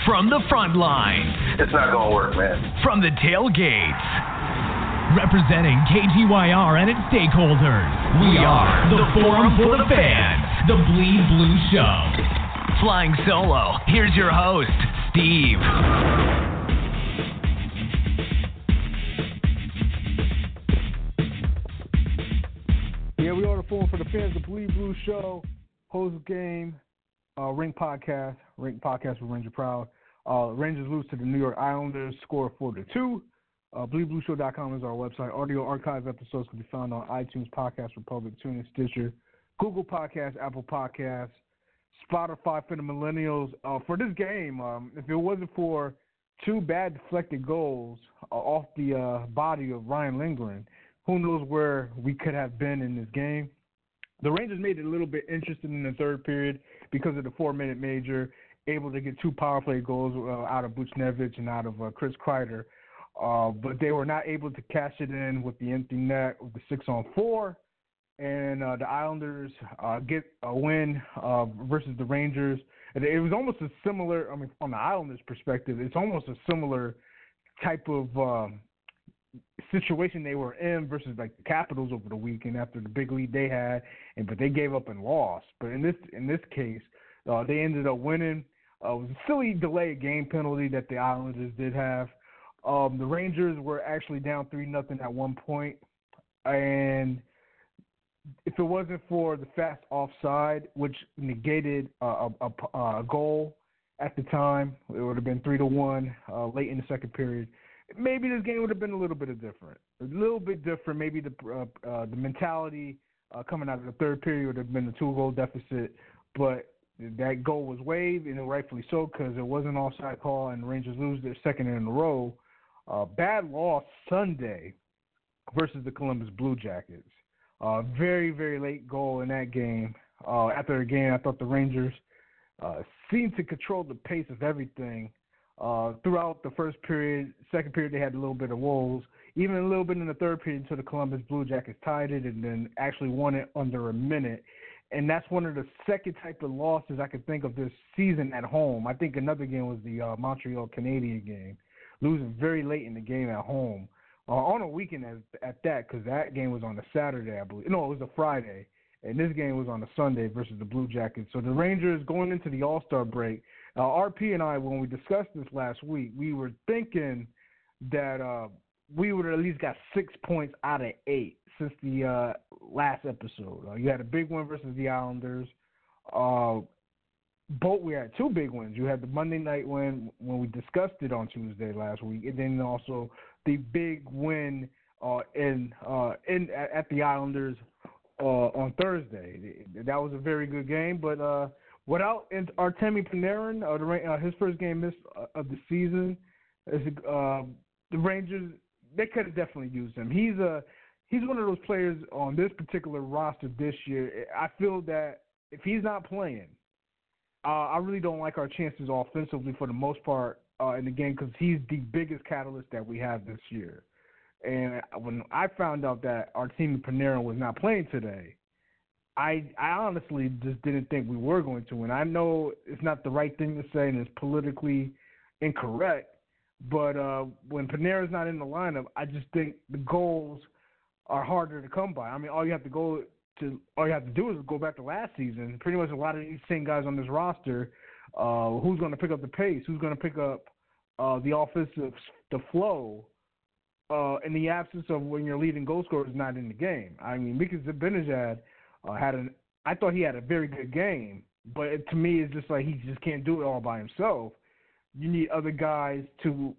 From the front lines. It's not going to work, man. From the tailgates. Representing KGYR and its stakeholders. We are the Forum for the Fans, the Bleed Blue Show. Flying solo, here's your host, Steve. Yeah, we are the Forum for the Fans, the Bleed Blue Show, post-game Ring podcast with Ranger Proud. Rangers lose to the New York Islanders, score 4-2. BleedBlueShow.com is our website. Audio archive episodes can be found on iTunes, Podcast Republic, TuneIn, Stitcher, Google Podcasts, Apple Podcasts, Spotify for the millennials. For this game, if it wasn't for two bad deflected goals off the body of Ryan Lindgren, who knows where we could have been in this game. The Rangers made it a little bit interesting in the third period because of the 4-minute major, able to get two power play goals out of Buchnevich and out of Chris Kreider. But they were not able to cash it in with the empty net with the 6-on-4. And the Islanders get a win versus the Rangers. And it was almost a similar, from the Islanders' perspective, it's almost a similar type of situation they were in versus like the Capitals over the weekend after the big lead they had, but they gave up and lost. But in this case, they ended up winning. It was a silly delay game penalty that the Islanders did have. The Rangers were actually down 3-0 at one point, and if it wasn't for the fast offside, which negated a goal at the time, it would have been 3-1 late in the second period. Maybe this game would have been a little bit different. Maybe the mentality coming out of the third period would have been a 2-goal deficit, but that goal was waived, and rightfully so, because it was an offside call, and the Rangers lose their second in a row. Bad loss Sunday versus the Columbus Blue Jackets. Very, very late goal in that game. After the game, I thought the Rangers seemed to control the pace of everything. Throughout the first period, second period, they had a little bit of woes. Even a little bit in the third period until the Columbus Blue Jackets tied it and then actually won it under a minute. And that's one of the second type of losses I could think of this season at home. I think another game was the Montreal Canadiens game, losing very late in the game at home. On a weekend at that, because that game was on a Saturday, I believe. No, it was a Friday. And this game was on a Sunday versus the Blue Jackets. So the Rangers going into the All-Star break, RP and I, when we discussed this last week, we were thinking that we would have at least got 6 points out of 8 since the last episode. You had a big win versus the Islanders. We had two big wins. You had the Monday night win when we discussed it on Tuesday last week, and then also the big win at the Islanders on Thursday. That was a very good game, but without Artemi Panarin, his first game missed of the season, the Rangers, they could have definitely used him. He's one of those players on this particular roster this year. I feel that if he's not playing, I really don't like our chances offensively for the most part in the game because he's the biggest catalyst that we have this year. And when I found out that Artemi Panarin was not playing today, I honestly just didn't think we were going to win. I know it's not the right thing to say and it's politically incorrect, but when Panarin's not in the lineup, I just think the goals are harder to come by. All you have to do is go back to last season. Pretty much a lot of these same guys on this roster, who's going to pick up the pace, who's going to pick up the flow in the absence of when your leading goal scorer is not in the game. Mika Zibanejad I thought he had a very good game, but to me it's just like he just can't do it all by himself. You need other guys to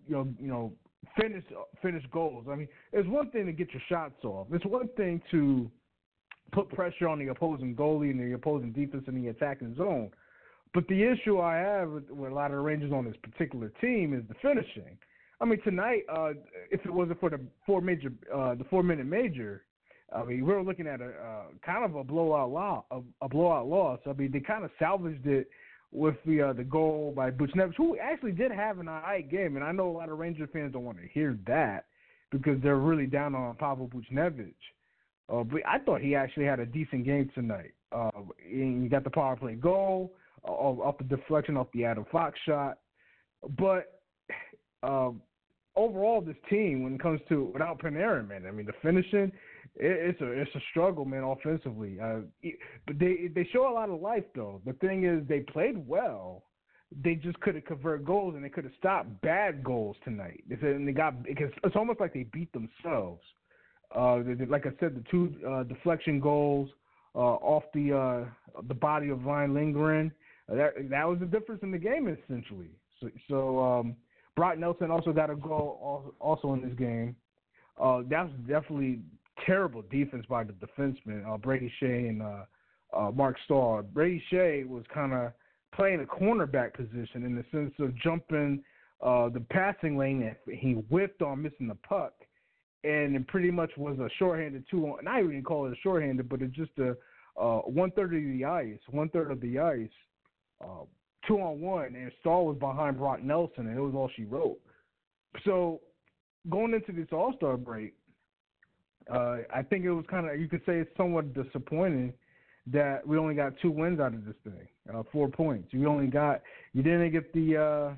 finish goals. It's one thing to get your shots off. It's one thing to put pressure on the opposing goalie and the opposing defense in the attacking zone. But the issue I have with a lot of the Rangers on this particular team is the finishing. Tonight, if it wasn't for the 4-minute major, we were looking at a kind of a blowout loss. They kind of salvaged it with the goal by Buchnevich, who actually did have an all right game. And I know a lot of Ranger fans don't want to hear that because they're really down on Pavel Buchnevich. But I thought he actually had a decent game tonight. He got the power play goal off the deflection off the Adam Fox shot. But overall, this team, when it comes to without Panarin, man, I mean, the finishing, it's a struggle, man, offensively. But they show a lot of life, though. The thing is, they played well. They just couldn't convert goals, and they could have stopped bad goals tonight. Because it's almost like they beat themselves. Like I said, the two deflection goals off the body of Ryan Lindgren. That was the difference in the game, essentially. So Brock Nelson also got a goal also in this game. That was definitely terrible defense by the defensemen, Brady Shea and Mark Stahl. Brady Shea was kind of playing a cornerback position in the sense of jumping the passing lane, and he whipped on missing the puck, and it pretty much was a shorthanded two-on. Not even call it a shorthanded, but it's just a one-third of the ice, 2-on-1, and Stahl was behind Brock Nelson, and it was all she wrote. So going into this All-Star break, I think it was kind of, you could say it's somewhat disappointing that we only got 2 wins out of this thing, 4 points. You didn't get the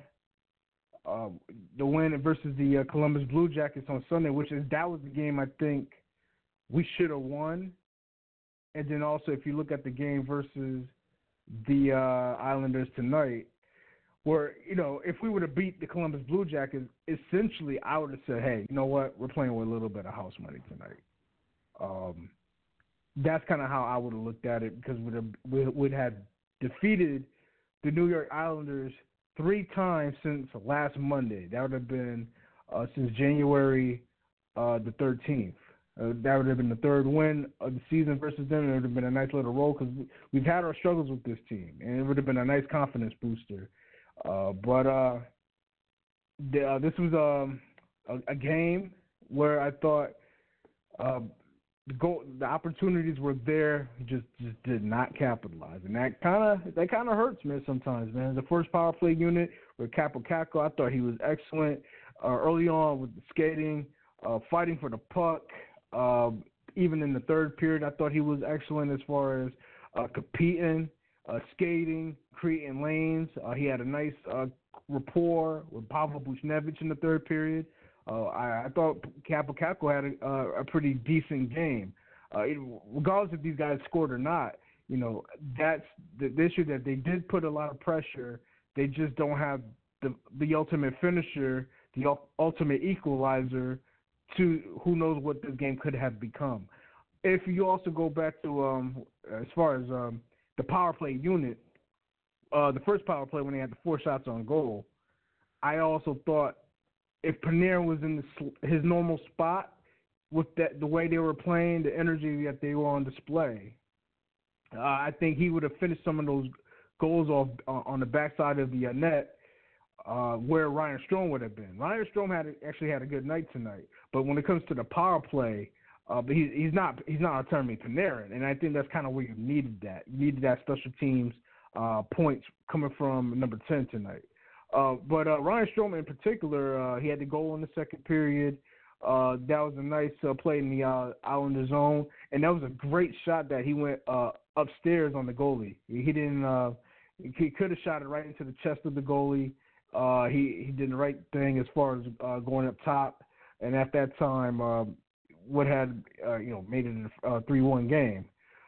win versus the Columbus Blue Jackets on Sunday, that was the game I think we should have won. And then also, if you look at the game versus the Islanders tonight, where, if we would have beat the Columbus Blue Jackets, essentially I would have said, hey, you know what, we're playing with a little bit of house money tonight. That's kind of how I would have looked at it, because we would have defeated the New York Islanders 3 times since last Monday. That would have been since January the 13th. That would have been the 3rd win of the season versus them. It would have been a nice little roll, because we've had our struggles with this team, and it would have been a nice confidence booster. But this was a game where I thought the opportunities were there, just did not capitalize, and that kind of hurts, man. Sometimes, man. The first power play unit with Kaapo Kakko, I thought he was excellent early on with the skating, fighting for the puck. Even in the 3rd period, I thought he was excellent as far as competing, skating, creating lanes. He had a nice rapport with Pavel Buchnevich in the 3rd period. I thought Kaapo Kakko had a pretty decent game. Regardless if these guys scored or not, that's the issue, that they did put a lot of pressure. They just don't have the ultimate finisher, the ultimate equalizer, to who knows what this game could have become. If you also go back to as far as the power play unit, the first power play when they had the 4 shots on goal, I also thought if Panarin was in his normal spot with the way they were playing, the energy that they were on display, I think he would have finished some of those goals off on the backside of the net, where Ryan Strome would have been. Ryan Strome actually had a good night tonight, but when it comes to the power play, but he's not a tournament Panarin, and I think that's kind of where you needed that. You needed that special teams points coming from number 10 tonight. But Ryan Strome in particular, he had the goal in the 2nd period. That was a nice play in the Islander zone, and that was a great shot that he went upstairs on the goalie. He didn't. He could have shot it right into the chest of the goalie. He did the right thing as far as going up top, and at that time, would have made it a 3-1 game.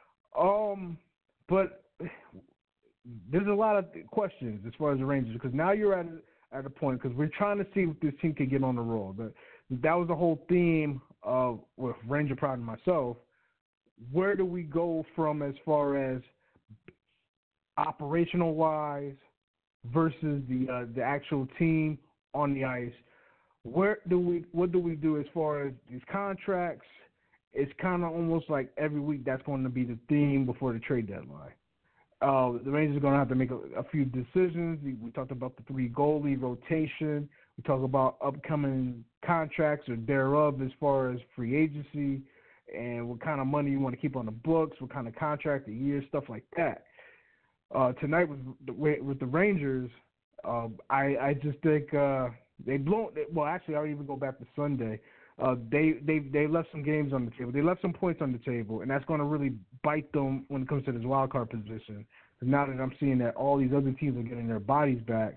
But there's a lot of questions as far as the Rangers, because now you're at a point, because we're trying to see if this team can get on the roll. That was the whole theme with Ranger Proud and myself. Where do we go from as far as operational wise versus the actual team on the ice? What do we do as far as these contracts? It's kind of almost like every week that's going to be the theme before the trade deadline. The Rangers are going to have to make a few decisions. We talked about the 3 goalie rotation. We talk about upcoming contracts or thereof as far as free agency and what kind of money you want to keep on the books, what kind of contract, a year, stuff like that. Tonight with the Rangers, I just think they blown. Well, actually, I'll even go back to Sunday. They left some games on the table. They left some points on the table, and that's going to really bite them when it comes to this wild card position. Now that I'm seeing that all these other teams are getting their bodies back,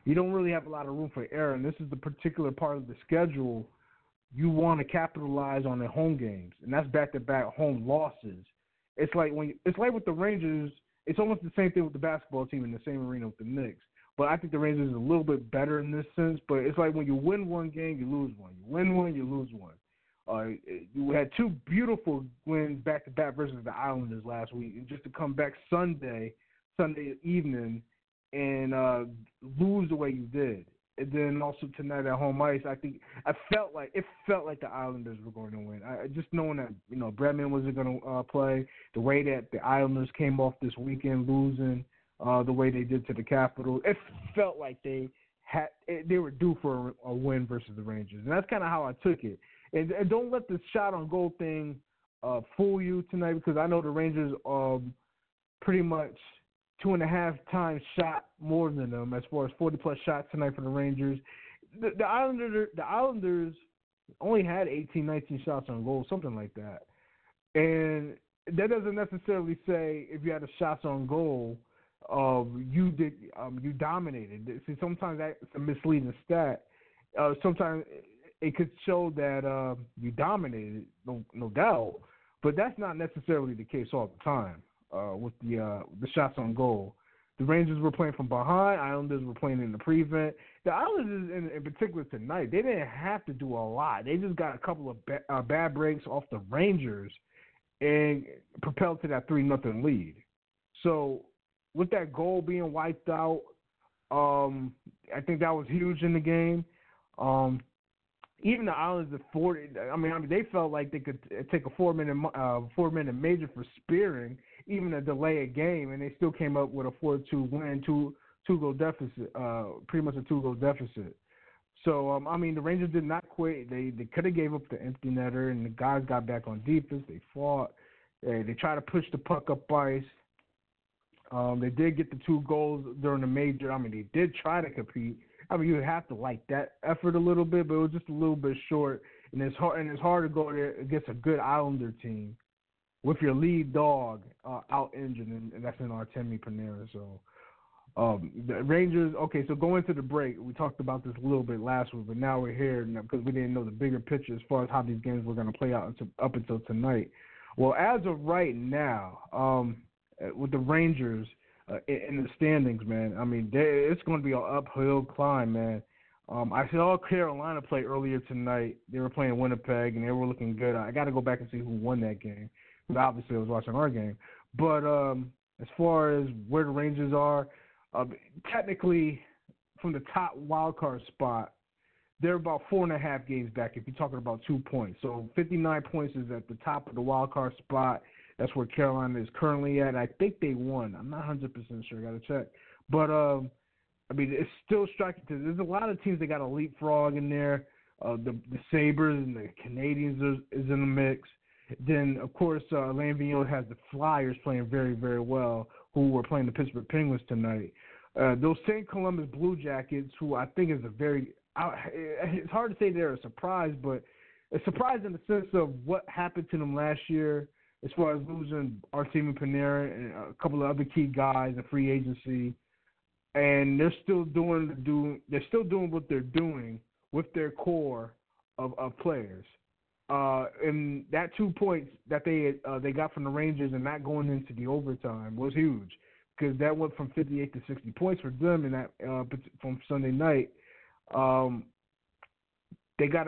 you don't really have a lot of room for error. And this is the particular part of the schedule you want to capitalize on the home games, and that's back-to-back home losses. It's like with the Rangers. It's almost the same thing with the basketball team in the same arena with the Knicks. But I think the Rangers is a little bit better in this sense. But it's like when you win one game, you lose one. You win one, you lose one. You had two beautiful wins back-to-back versus the Islanders last week, and just to come back Sunday evening, and lose the way you did. And then also tonight at home ice, it felt like the Islanders were going to win. Just knowing that Bregman wasn't going to play, the way that the Islanders came off this weekend losing, the way they did to the Capitals, it felt like they were due for a win versus the Rangers, and that's kind of how I took it. And don't let the shot on goal thing fool you tonight, because I know the Rangers pretty much 2.5 times shot more than them as far as 40-plus shots tonight for the Rangers. The Islanders only had 18, 19 shots on goal, something like that. And that doesn't necessarily say if you had a shots on goal, you dominated. See, sometimes that's a misleading stat. Sometimes it could show that you dominated, no doubt, but that's not necessarily the case all the time. With the shots on goal, the Rangers were playing from behind. Islanders were playing in the prevent. The Islanders, in particular tonight, they didn't have to do a lot. They just got a couple of bad breaks off the Rangers and propelled to that 3-0 lead. So with that goal being wiped out, I think that was huge in the game. Even the Islanders, they felt like they could take a 4-minute major for spearing, even a delay a game, and they still came up with a 4-2 win, two-goal deficit, pretty much a 2-goal deficit. So, the Rangers did not quit. They could have gave up the empty netter, and the guys got back on defense. They fought. They tried to push the puck up ice. They did get the 2 goals during the major. They did try to compete. You have to like that effort a little bit, but it was just a little bit short. And it's hard to go there against a good Islander team with your lead dog out injured, and that's in Artemi Panarin. So the Rangers. Okay, so going into the break, we talked about this a little bit last week, but now we're here because we didn't know the bigger picture as far as how these games were going to play out up until tonight. Well, as of right now, with the Rangers. In the standings, man, it's going to be an uphill climb, man. I saw Carolina play earlier tonight. They were playing Winnipeg, and they were looking good. I got to go back and see who won that game, because obviously I was watching our game. But as far as where the Rangers are, technically from the top wild card spot, they're about 4.5 games back if you're talking about 2 points. So 59 points is at the top of the wild card spot. That's where Carolina is currently at. I think they won. I'm not 100% sure. Got to check. But, it's still striking. There's a lot of teams that got a leapfrog in there. The Sabres and the Canadiens is in the mix. Then, of course, Alain Vigneault has the Flyers playing very, very well, who were playing the Pittsburgh Penguins tonight. Those St. Columbus Blue Jackets, who I think is it's hard to say they're a surprise, but a surprise in the sense of what happened to them last year, as far as losing Artemi Panarin and a couple of other key guys in free agency, and they're still doing what they're doing with their core of players. And that 2 points that they got from the Rangers and not going into the overtime was huge, because that went from 58 to 60 points for them in that from Sunday night. They got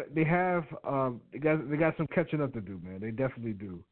some catching up to do, man. They definitely do.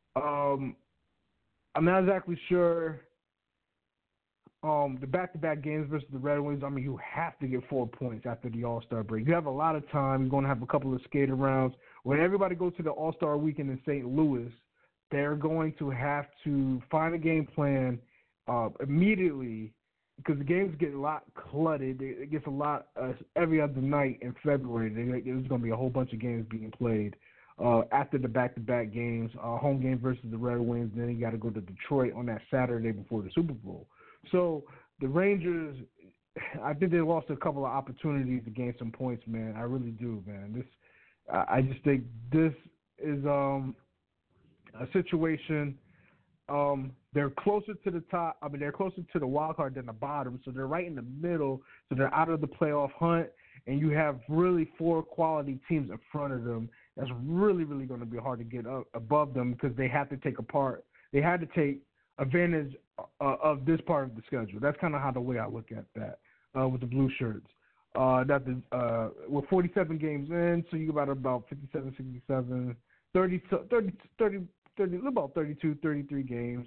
I'm not exactly sure. The back-to-back games versus the Red Wings, you have to get 4 points after the All-Star break. You have a lot of time. You're going to have a couple of skater rounds. When everybody goes to the All-Star weekend in St. Louis, they're going to have to find a game plan immediately, because the games get a lot cluttered. It gets a lot every other night in February. There's going to be a whole bunch of games being played. After the back-to-back games, home game versus the Red Wings, then you got to go to Detroit on that Saturday before the Super Bowl. So the Rangers, I think they lost a couple of opportunities to gain some points, man. I really do, man. I just think this is a situation they're closer to the top. I mean, they're closer to the wild card than the bottom, so they're right in the middle. So they're out of the playoff hunt, and you have really 4 quality teams in front of them. That's really, really going to be hard to get up above them because they have to take advantage of this part of the schedule. That's kind of how the way I look at that with the blue shirts. We're 47 games in, so you got about 57, 67, 30, about 32, 33 games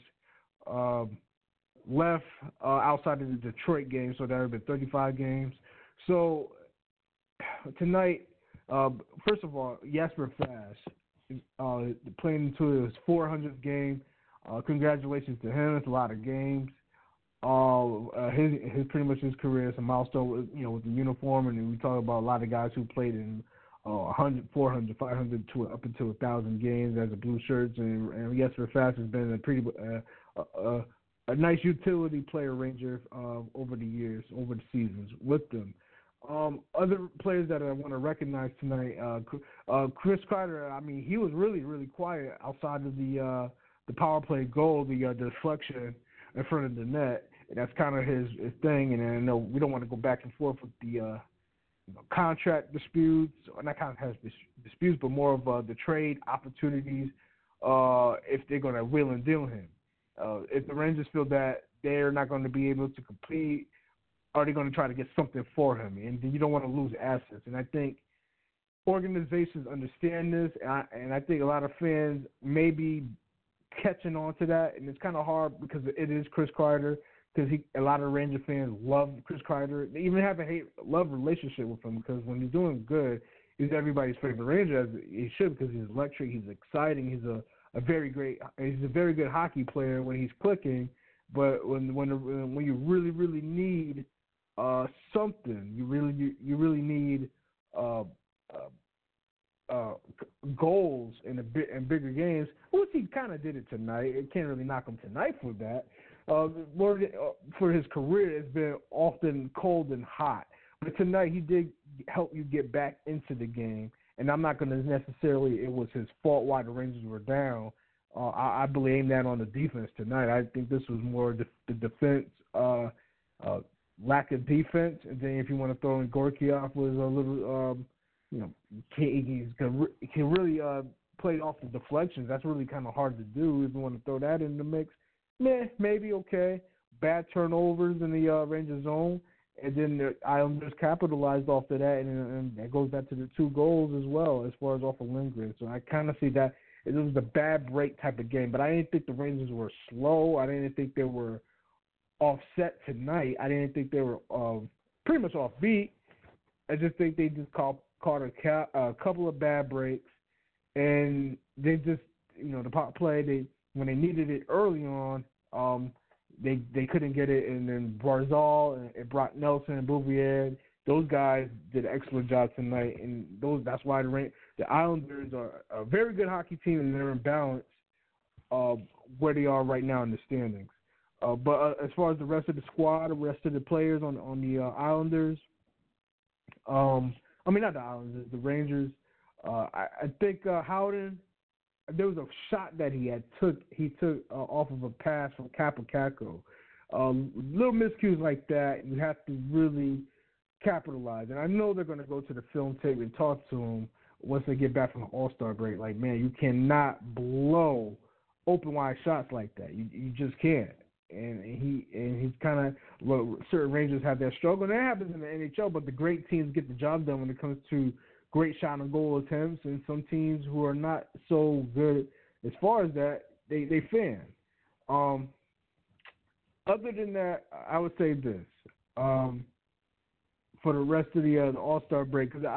left outside of the Detroit game, so that would have been 35 games. So tonight, first of all, Jesper Fast playing into his 400th game. Congratulations to him. It's a lot of games. His pretty much his career is a milestone with, with the uniform, and we talk about a lot of guys who played in 100, 400, 500 to up until 1,000 games as a blue shirts, and Jesper Fast has been a pretty a nice utility player Ranger over the years, over the seasons with them. Other players that I want to recognize tonight, Chris Kreider. I mean, he was really, really quiet outside of the power play goal, the deflection in front of the net. And that's kind of his thing. And I know we don't want to go back and forth with the contract disputes, or not contract disputes, but more of the trade opportunities if they're going to wheel and deal him. If the Rangers feel that they're not going to be able to compete, are they going to try to get something for him? And you don't want to lose assets. And I think organizations understand this, and I think a lot of fans may be catching on to that. And it's kind of hard because it is Chris Kreider, because a lot of Ranger fans love Chris Kreider. They even have a hate-love relationship with him because when he's doing good, he's everybody's favorite Ranger, as he should, because he's electric, he's exciting, he's a very good hockey player when he's clicking. But when you really, really need something, you really need goals in bigger games, which he kind of did it tonight. It can't really knock him tonight for that. For his career, it's been often cold and hot. But tonight, he did help you get back into the game. And I'm not going to necessarily, it was his fault why the Rangers were down. I blame that on the defense tonight. I think this was more the defense, lack of defense. And then if you want to throw in Gorkioff was a little, he can really play off the deflections. That's really kind of hard to do if you want to throw that in the mix. Maybe okay. Bad turnovers in the Rangers zone, and then the Islanders capitalized off of that, and that goes back to the 2 goals as well as far as off of Lindgren. So I kind of see that it was a bad break type of game, but I didn't think the Rangers were slow. I didn't think they were offset tonight. I didn't think they were pretty much offbeat. I just think they just caught a couple of bad breaks, and they just, the pop play, when they needed it early on, they couldn't get it, and then Barzal and Brock Nelson and Bouvier, those guys did an excellent job tonight, and that's why the Islanders are a very good hockey team, and they're in balance where they are right now in the standings. But as far as the rest of the squad, the rest of the players on the Islanders, not the Islanders, the Rangers, I think Howden, there was a shot that he took off of a pass from Capocacco. Little miscues like that, you have to really capitalize. And I know they're going to go to the film tape and talk to him once they get back from the All-Star break. Like, man, you cannot blow open wide shots like that. You just can't. And he's kind of, certain Rangers have that struggle. And that happens in the NHL, but the great teams get the job done when it comes to great shot and goal attempts, and some teams who are not so good as far as that, they fan. Other than that, I would say this for the rest of the All-Star break, because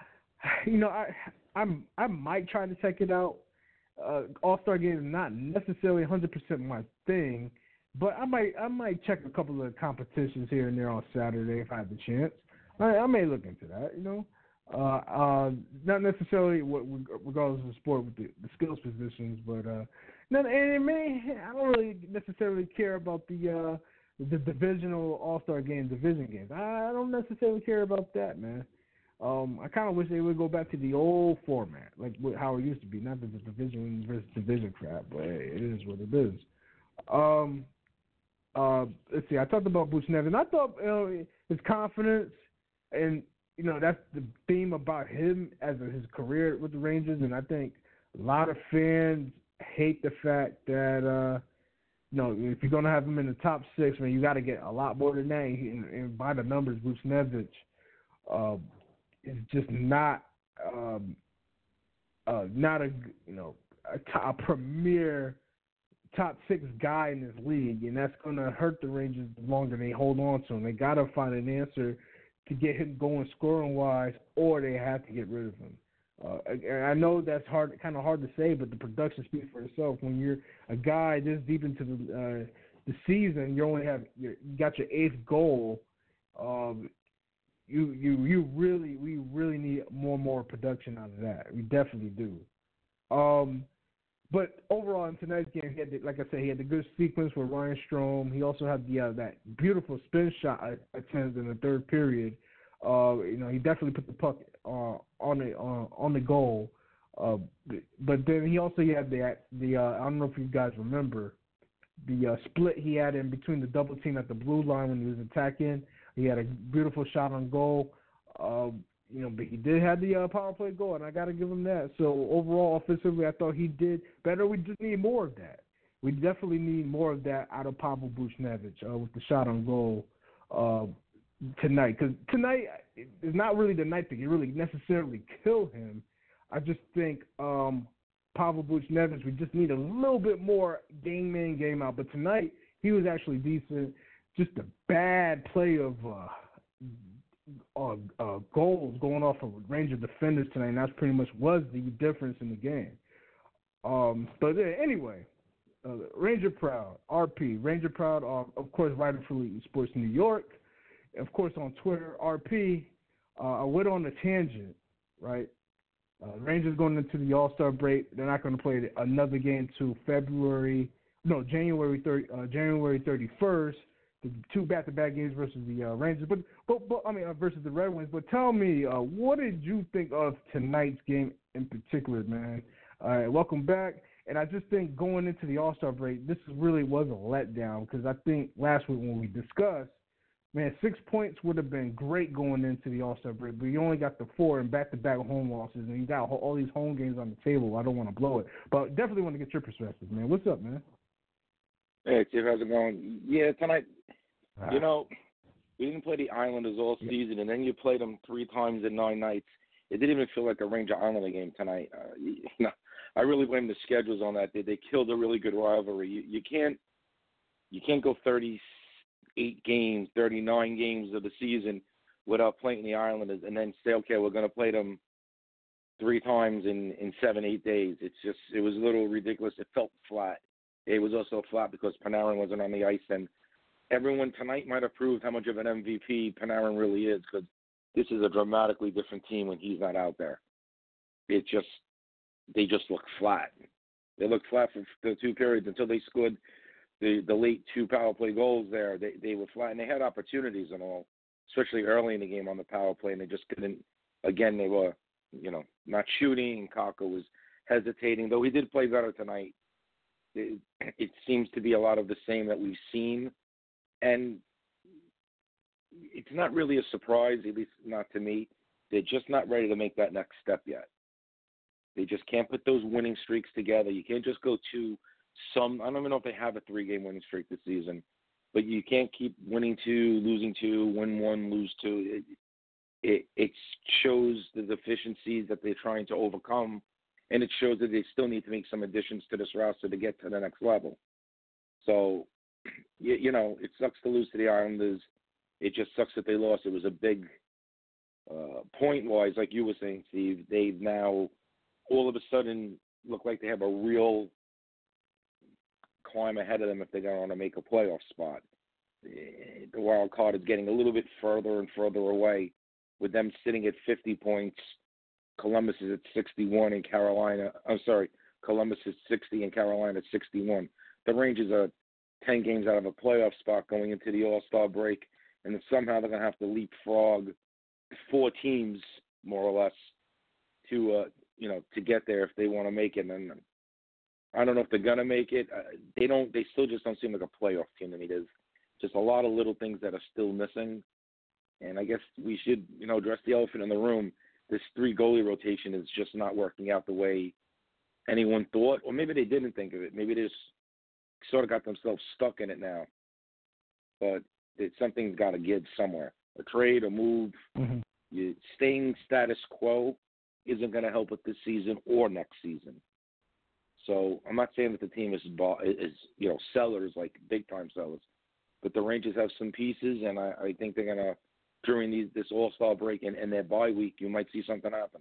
I might try to check it out. All-Star game is not necessarily 100% my thing, but I might check a couple of competitions here and there on Saturday if I have the chance. I may look into that, not necessarily regardless of the sport with the skills positions, but I don't really necessarily care about the divisional All-Star game, division games. I don't necessarily care about that, man. I kind of wish they would go back to the old format, like how it used to be, not the division versus division crap, but hey, it is what it is. Let's see. I talked about Buchnevich, and I thought his confidence, and that's the theme about him as his career with the Rangers. And I think a lot of fans hate the fact that if you're gonna have him in the top 6, man, you got to get a lot more than that. And by the numbers, Buchnevich is just not a premier top 6 guy in this league, and that's going to hurt the Rangers the longer they hold on to him. They got to find an answer to get him going scoring-wise, or they have to get rid of him. And I know that's kind of hard to say, but the production speaks for itself. When you're a guy this deep into the season, you got your 8th goal. We really need more production out of that. We definitely do. But overall, in tonight's game, he had the good sequence with Ryan Strome. He also had that beautiful spin shot attempt in the third period. He definitely put the puck on the goal. But then he also had I don't know if you guys remember the split he had in between the double team at the blue line when he was attacking. He had a beautiful shot on goal. But he did have the power play goal, and I got to give him that. So overall, offensively, I thought he did better. We just need more of that. We definitely need more of that out of Pavel Buchnevich with the shot on goal tonight. Because tonight is not really the night that you really necessarily kill him. I just think Pavel Buchnevich, we just need a little bit more game in, game out. But tonight, he was actually decent. Just a bad play of goals going off of Ranger defenders tonight, and that's pretty much was the difference in the game. But anyway, Ranger Proud, RP. Ranger Proud, of course, writer for Elite Sports New York. Of course, on Twitter, RP. I went on a tangent, right? Rangers going into the All-Star break. They're not going to play another game till January 31st. The 2 back-to-back games versus the Rangers, but versus the Red Wings. But tell me, what did you think of tonight's game in particular, man? Welcome back. And I just think going into the All-Star break, this really was a letdown because I think last week when we discussed, man, 6 points would have been great going into the All-Star break, but you only got the 4 in back-to-back home losses, and you got all these home games on the table. I don't want to blow it, but definitely want to get your perspective, man. What's up, man? Hey, Steve, how's it going? Yeah, tonight, we didn't play the Islanders all season, and then you played them 3 times in 9 nights. It didn't even feel like a Ranger Islander game tonight. I really blame the schedules on that. They killed a really good rivalry. You can't go 38 games, 39 games of the season without playing the Islanders, and then say, okay, we're going to play them 3 times in 7-8 days. It was a little ridiculous. It felt flat. It was also flat because Panarin wasn't on the ice, and everyone tonight might have proved how much of an MVP Panarin really is because this is a dramatically different team when he's not out there. They just look flat. They looked flat for the 2 periods until they scored the late 2 power play goals there. They were flat, and they had opportunities and all, especially early in the game on the power play, and they just couldn't. Again, they were, not shooting. Kakko was hesitating, though he did play better tonight. It seems to be a lot of the same that we've seen, and it's not really a surprise, at least not to me. They're just not ready to make that next step yet. They just can't put those winning streaks together. You can't just go to I don't even know if they have a 3-game winning streak this season, but you can't keep winning 2, losing 2, win 1, lose 2. It shows the deficiencies that they're trying to overcome, and it shows that they still need to make some additions to this roster to get to the next level. So, it sucks to lose to the Islanders. It just sucks that they lost. It was a big point-wise, like you were saying, Steve. They've now all of a sudden look like they have a real climb ahead of them if they're going to want to make a playoff spot. The wild card is getting a little bit further and further away with them sitting at 50 points. Columbus is at 61 and Columbus is 60 and Carolina 61. The Rangers are 10 games out of a playoff spot going into the All-Star break, and then somehow they're going to have to leapfrog 4 teams, more or less, to get there if they want to make it. And I don't know if they're gonna make it. They don't. They still just don't seem like a playoff team to me. There's just a lot of little things that are still missing, and I guess we should, address the elephant in the room. This 3 goalie rotation is just not working out the way anyone thought, or maybe they didn't think of it. Maybe they just sort of got themselves stuck in it now. But something's got to give somewhere. A trade, a move. Mm-hmm. Staying status quo isn't going to help with this season or next season. So I'm not saying that the team is sellers, like big-time sellers. But the Rangers have some pieces, and I think they're going to, during this All-Star break and their bye week, you might see something happen.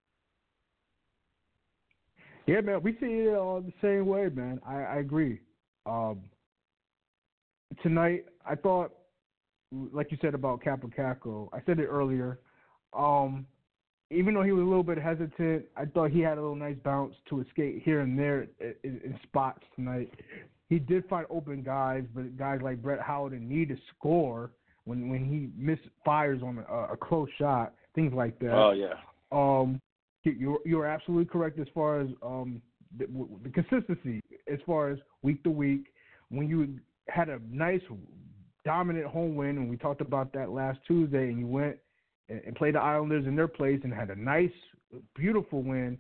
Yeah, man, we see it all the same way, man. I agree. Tonight, I thought, like you said about Kaapo Kakko, I said it earlier. Even though he was a little bit hesitant, I thought he had a little nice bounce to escape here and there in spots tonight. He did find open guys, but guys like Brett Howden need to score when he misfires on a close shot, things like that. Oh, yeah. You're absolutely correct as far as the consistency, as far as week to week. When you had a nice, dominant home win, and we talked about that last Tuesday, and you went and played the Islanders in their place and had a nice, beautiful win,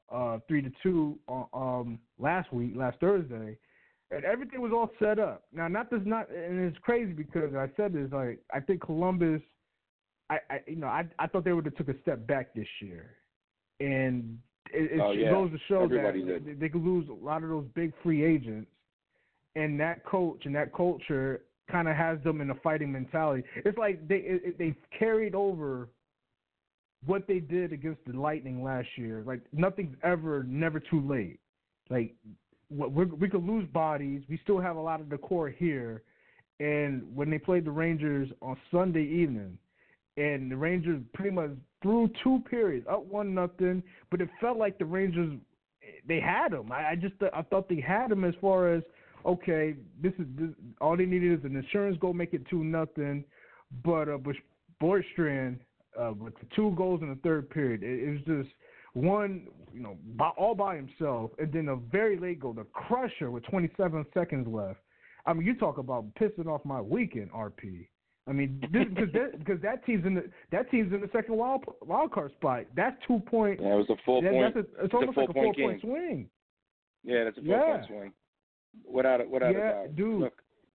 3-2 last Thursday, and everything was all set up. Now, and it's crazy because I said this, like, I think Columbus, I thought they would have took a step back this year. And it goes to show that they could lose a lot of those big free agents, and that coach and that culture kind of has them in a fighting mentality. It's like they carried over what they did against the Lightning last year. Like, nothing's never too late. Like, we could lose bodies. We still have a lot of the core here. And when they played the Rangers on Sunday evening, and the Rangers pretty much threw 2 periods, up 1-0, but it felt like the Rangers, they had them. I thought they had them as far as, okay, this all they needed is an insurance goal, make it 2-0. But Borgstrand with the 2 goals in the third period, it was just one, all by himself, and then a very late goal, the crusher with 27 seconds left. I mean, you talk about pissing off my weekend, RP. I mean, because that team's in the second wild card spot. That's 2 points. Yeah, it was a 4 point. It's almost like a 4 point swing. Yeah, that's a 4 point swing. Without a doubt. Dude. Look,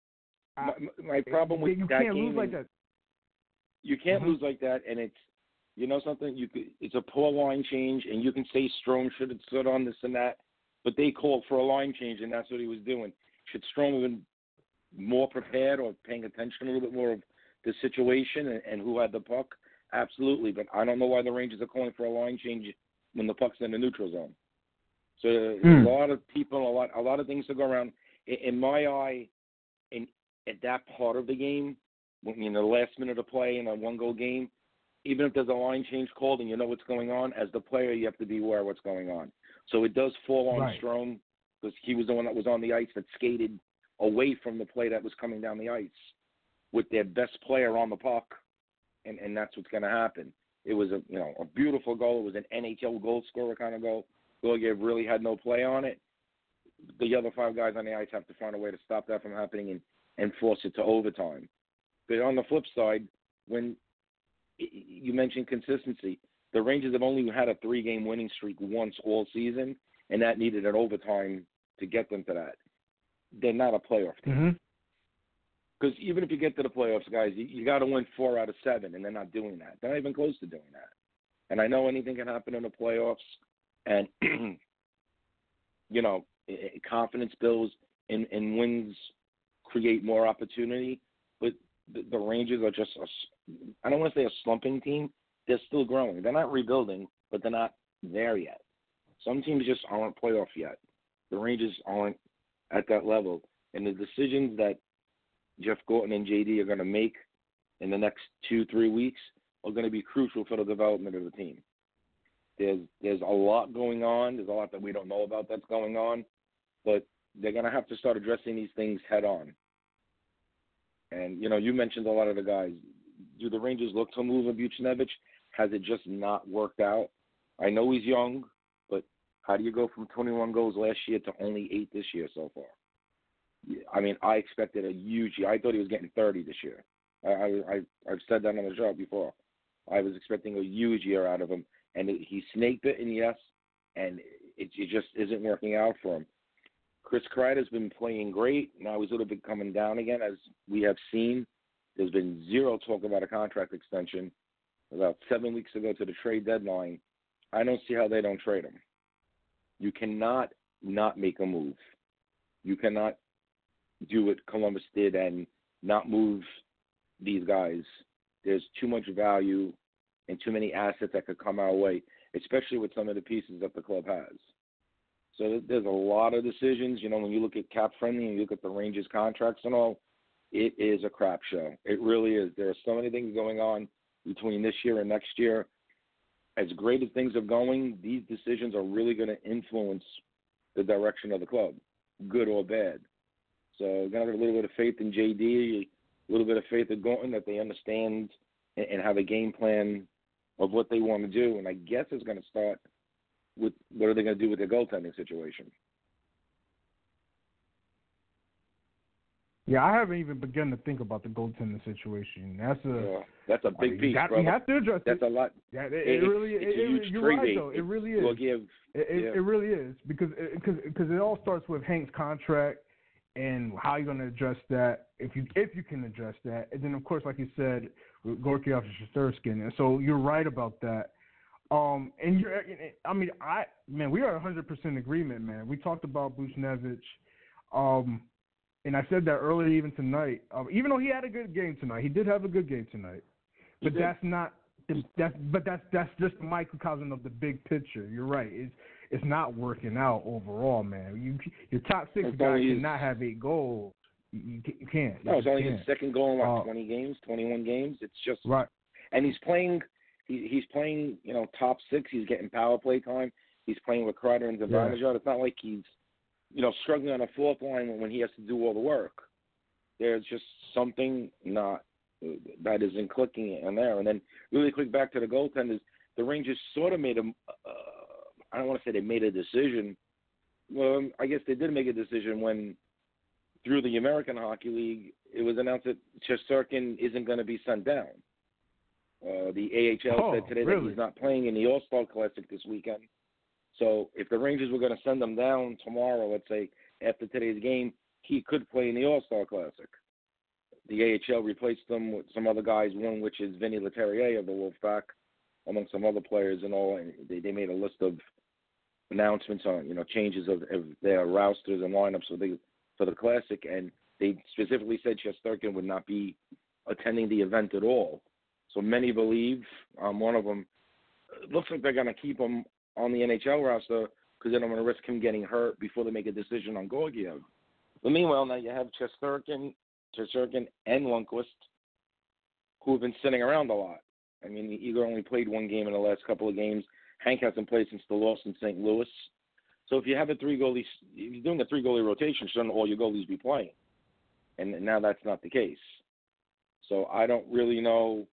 my problem with you that can't game lose like that. You can't lose like that, and it's something. It's a poor line change, and you can say Strome should have stood on this and that, but they called for a line change, and that's what he was doing. Should Strome have been more prepared or paying attention a little bit more of the situation and who had the puck? Absolutely, but I don't know why the Rangers are calling for a line change when the puck's in the neutral zone. So there's a lot of people, a lot of things to go around. In my eye, at that part of the game, when the last minute of play in a 1-goal game, even if there's a line change called and you know what's going on, as the player you have to be aware of what's going on. So it does fall on Strome because he was the one that was on the ice that skated away from the play that was coming down the ice with their best player on the puck, and that's what's going to happen. It was a beautiful goal. It was an NHL goal scorer kind of goal. Gorgiev really had no play on it. The other 5 guys on the ice have to find a way to stop that from happening and force it to overtime. But on the flip side, when you mentioned consistency, the Rangers have only had a 3-game winning streak once all season, and that needed an overtime to get them to that. They're not a playoff team. Because even if you get to the playoffs, guys, you got to win 4 out of 7, and they're not doing that. They're not even close to doing that. And I know anything can happen in the playoffs, and, confidence builds and wins create more opportunity. But the Rangers are just, I don't want to say a slumping team. They're still growing. They're not rebuilding, but they're not there yet. Some teams just aren't playoff yet. The Rangers aren't at that level. And the decisions that Jeff Gorton and JD are going to make in the next 2-3 weeks are going to be crucial for the development of the team. There's a lot going on. There's a lot that we don't know about that's going on. But they're going to have to start addressing these things head on. And, you mentioned a lot of the guys. Do the Rangers look to move a Buchnevich? Has it just not worked out? I know he's young, but How do you go from 21 goals last year to only 8 this year so far? I mean, I expected a huge year. I thought he was getting 30 this year. I've said that on the show before. I was expecting a huge year out of him, and he snaked it, and yes, and it just isn't working out for him. Chris Kreider's been playing great. Now he's a little bit coming down again, as we have seen. There's been zero talk about a contract extension. About 7 weeks ago to the trade deadline, I don't see how they don't trade him. You cannot not make a move. You cannot do what Columbus did and not move these guys. There's too much value and too many assets that could come our way, especially with some of the pieces that the club has. So there's a lot of decisions. You know, when you look at cap friendly and you look at the Rangers contracts and all, it is a crap show. It really is. There are so many things going on between this year and next year. As great as things are going, these decisions are really going to influence the direction of the club, good or bad. So we're going to have a little bit of faith in JD, a little bit of faith in Gorton, that they understand and have a game plan of what they want to do. And I guess it's going to start with what are they going to do with their goaltending situation. Yeah, I haven't even begun to think about the goaltending situation. That's a big piece, brother. You have to address it. That's a lot. Yeah, it really is. It's a huge you're trade. right, though. It really is. It really is because it all starts with Hank's contract and how you're going to address that, if you can address that, and then of course, like you said, Gorgiev and Shesterkin. And so you're right about that. And we are 100% agreement, man. We talked about Buchnevich. And I said that earlier, even tonight. Even though he had a good game tonight, he did have a good game tonight. But that's just the microcosm of the big picture. You're right. It's not working out overall, man. Your top six guys cannot have 8 goals. You can't. No, it's only his second goal in 20 games, 21 games. It's just right. And he's playing. He's playing. You know, top 6. He's getting power play time. He's playing with Kreider and Zibanejad. Yeah. It's not like he's struggling on a fourth line when he has to do all the work. There's just something that isn't clicking in there. And then really quick back to the goaltenders, the Rangers sort of made I don't want to say they made a decision. Well, I guess they did make a decision when, through the American Hockey League, it was announced that Shesterkin isn't going to be sent down. The AHL said today that he's not playing in the All-Star Classic this weekend. So if the Rangers were going to send him down tomorrow, let's say, after today's game, he could play in the All-Star Classic. The AHL replaced him with some other guys, one which is Vinny Leterrier of the Wolfpack, among some other players and all. And they made a list of announcements on, changes of their rosters and lineups for the Classic. And they specifically said Shesterkin would not be attending the event at all. So many believe, one of them, it looks like they're going to keep him on the NHL roster because they don't want to risk him getting hurt before they make a decision on Gorgiev. But meanwhile, now you have Shesterkin and Lundqvist, who have been sitting around a lot. I mean, Igor only played 1 game in the last couple of games. Hank hasn't played since the loss in St. Louis. So if you have if you're doing a 3-goalie rotation, shouldn't all your goalies be playing? And now that's not the case. So I don't really know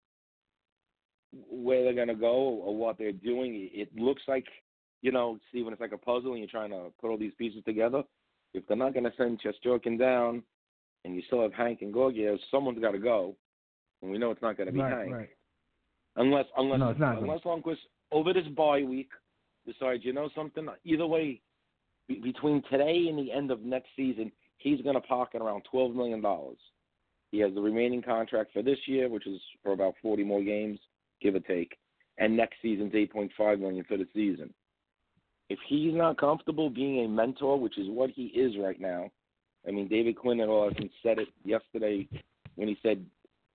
where they're going to go or what they're doing. It looks like, Steven, it's like a puzzle and you're trying to put all these pieces together. If they're not going to send Shesterkin down and you still have Hank and Gorgiev, someone's got to go. And we know it's not going to be Hank. Right. Unless Lundqvist, over this bye week, decides, something, either way, between today and the end of next season, he's going to pocket around $12 million. He has the remaining contract for this year, which is for about 40 more games, give or take, and next season's $8.5 million for the season. If he's not comfortable being a mentor, which is what he is right now, I mean, David Quinn and all said it yesterday when he said,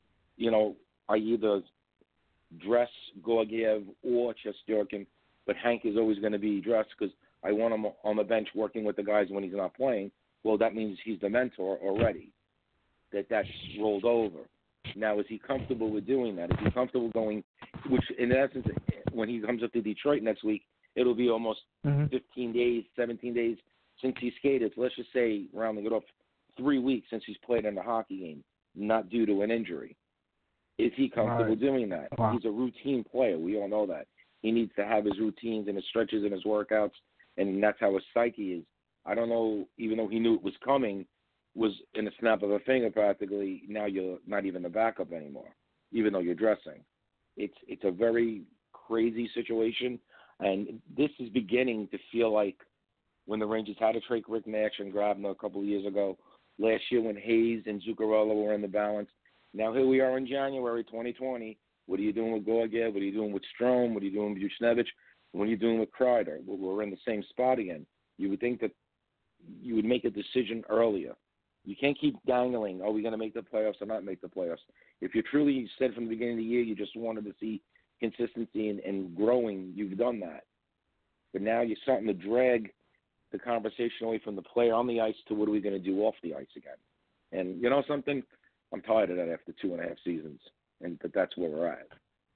I either dress Gorgiev or Shesterkin, but Hank is always going to be dressed because I want him on the bench working with the guys when he's not playing. Well, that means he's the mentor already. That's rolled over. Now, is he comfortable with doing that? Is he comfortable going, which in essence, when he comes up to Detroit next week, it'll be almost 15 days, 17 days since he skated. So let's just say, rounding it off, 3 weeks since he's played in a hockey game, not due to an injury. Is he comfortable doing that? Wow. He's a routine player. We all know that. He needs to have his routines and his stretches and his workouts and that's how his psyche is. I don't know, even though he knew it was coming, was in a snap of a finger practically, now you're not even the backup anymore, even though you're dressing. It's a very crazy situation, and this is beginning to feel like when the Rangers had to trade Rick Nash and Grabner a couple of years ago, last year when Hayes and Zuccarello were in the balance. Now here we are in January 2020. What are you doing with Gorgiev? What are you doing with Strome? What are you doing with Buchnevich? What are you doing with Kreider? We're in the same spot again. You would think that you would make a decision earlier. You can't keep dangling, are we going to make the playoffs or not make the playoffs? If you truly said from the beginning of the year you just wanted to see consistency and growing, you've done that. But now you're starting to drag the conversation away from the player on the ice to what are we going to do off the ice again. And you know something? I'm tired of that after 2.5 seasons, and that's where we're at.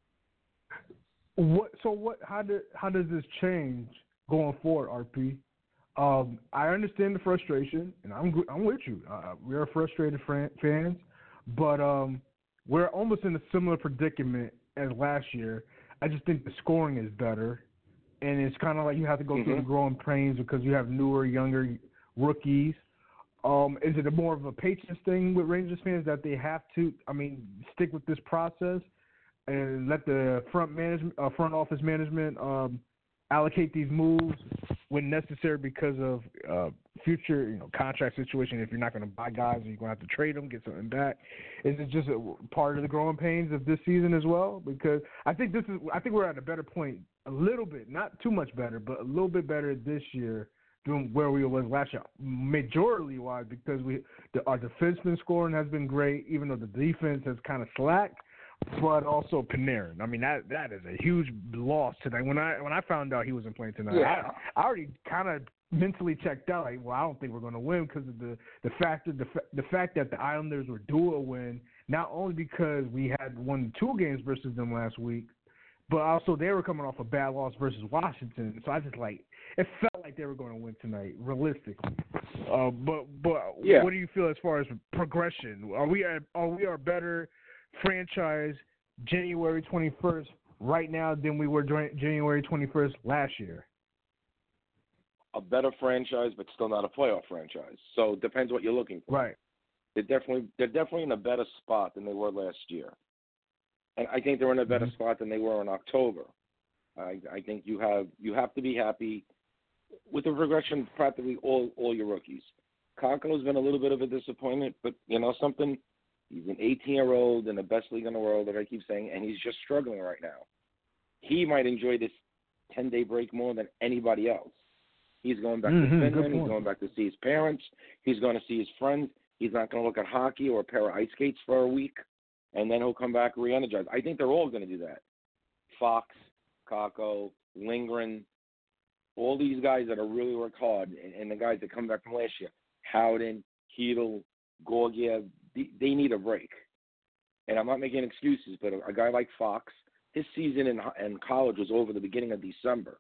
How does this change going forward, RP? I understand the frustration, and I'm with you. We are frustrated fans, but we're almost in a similar predicament as last year. I just think the scoring is better, and it's kind of like you have to go through the growing pains because you have newer, younger rookies. Is it more of a patience thing with Rangers fans that they have to, stick with this process and let the front office management allocate these moves when necessary because of future, contract situation? If you're not going to buy guys, you're going to have to trade them, get something back. Is it just a part of the growing pains of this season as well? Because I think we're at a better point, a little bit, not too much better, but a little bit better this year than where we was last year. Majority wise, because our defenseman scoring has been great, even though the defense has kind of slacked. But also Panarin. That is a huge loss tonight. When I found out he wasn't playing tonight, I already kind of mentally checked out. Like, well, I don't think we're going to win because of the fact that the Islanders were due a win. Not only because we had won 2 games versus them last week, but also they were coming off a bad loss versus Washington. So I just it felt like they were going to win tonight, realistically. But what do you feel as far as progression? Are we a better franchise January 21st right now than we were January 21st last year? A better franchise, but still not a playoff franchise. So it depends what you're looking for. Right. They're definitely in a better spot than they were last year. And I think they're in a better spot than they were in October. I think you have to be happy with the progression of practically all your rookies. Kakko's been a little bit of a disappointment, but something. He's an 18-year-old in the best league in the world, that I keep saying, and he's just struggling right now. He might enjoy this 10-day break more than anybody else. He's going back to Finland. He's going back to see his parents. He's going to see his friends. He's not going to look at hockey or a pair of ice skates for a week, and then he'll come back re-energized. I think they're all going to do that. Fox, Kakko, Lindgren, all these guys that are really worked hard, and the guys that come back from last year, Howden, Hedl, Gorgiev, they need a break. And I'm not making excuses, but a guy like Fox, his season in college was over the beginning of December.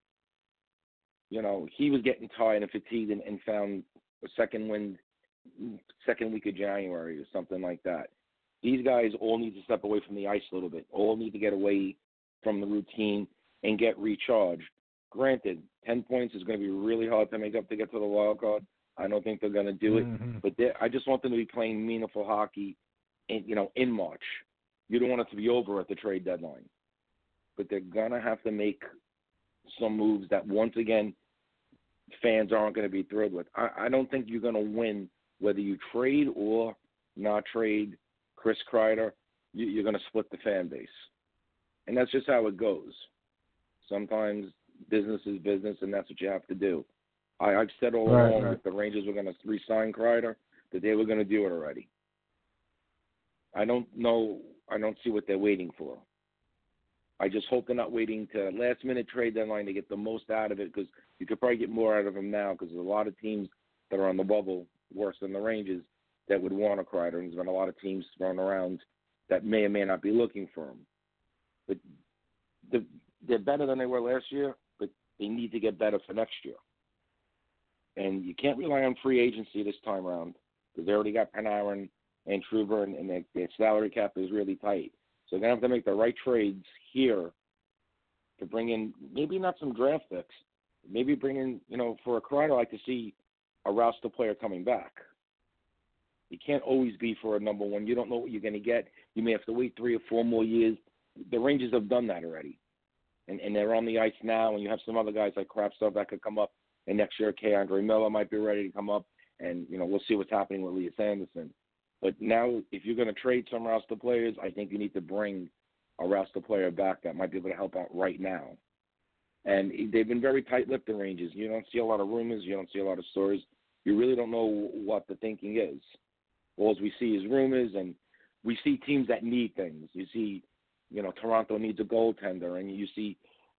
He was getting tired and fatigued and found a second week of January or something like that. These guys all need to step away from the ice a little bit, all need to get away from the routine and get recharged. Granted, 10 points is going to be really hard to make up to get to the wild card. I don't think they're going to do it, but I just want them to be playing meaningful hockey, in March. You don't want it to be over at the trade deadline, but they're going to have to make some moves that, once again, fans aren't going to be thrilled with. I don't think you're going to win whether you trade or not trade Chris Kreider. You're going to split the fan base, and that's just how it goes. Sometimes business is business, and that's what you have to do. I've said all along that the Rangers were going to re-sign Kreider, that they were going to do it already. I don't see what they're waiting for. I just hope they're not waiting to last-minute trade deadline to get the most out of it, because you could probably get more out of him now, because there's a lot of teams that are on the bubble, worse than the Rangers, that would want a Kreider, and there's been a lot of teams thrown around that may or may not be looking for him. But they're better than they were last year, but they need to get better for next year. And you can't rely on free agency this time around, because they already got Panarin and Trouba, and their salary cap is really tight. So they're going to have to make the right trades here to bring in maybe not some draft picks, maybe bring in, for a Kreider, I like to see a roster player coming back. It can't always be for a number one. You don't know what you're going to get. You may have to wait 3 or 4 more years. The Rangers have done that already. And they're on the ice now, and you have some other guys like Kravtsov that could come up. And next year, Andre Miller might be ready to come up. And, we'll see what's happening with Elias Anderson. But now, if you're going to trade some roster players, I think you need to bring a roster player back that might be able to help out right now. And they've been very tight-lipped, the Rangers. You don't see a lot of rumors. You don't see a lot of stories. You really don't know what the thinking is. All we see is rumors, and we see teams that need things. You see, Toronto needs a goaltender, and you see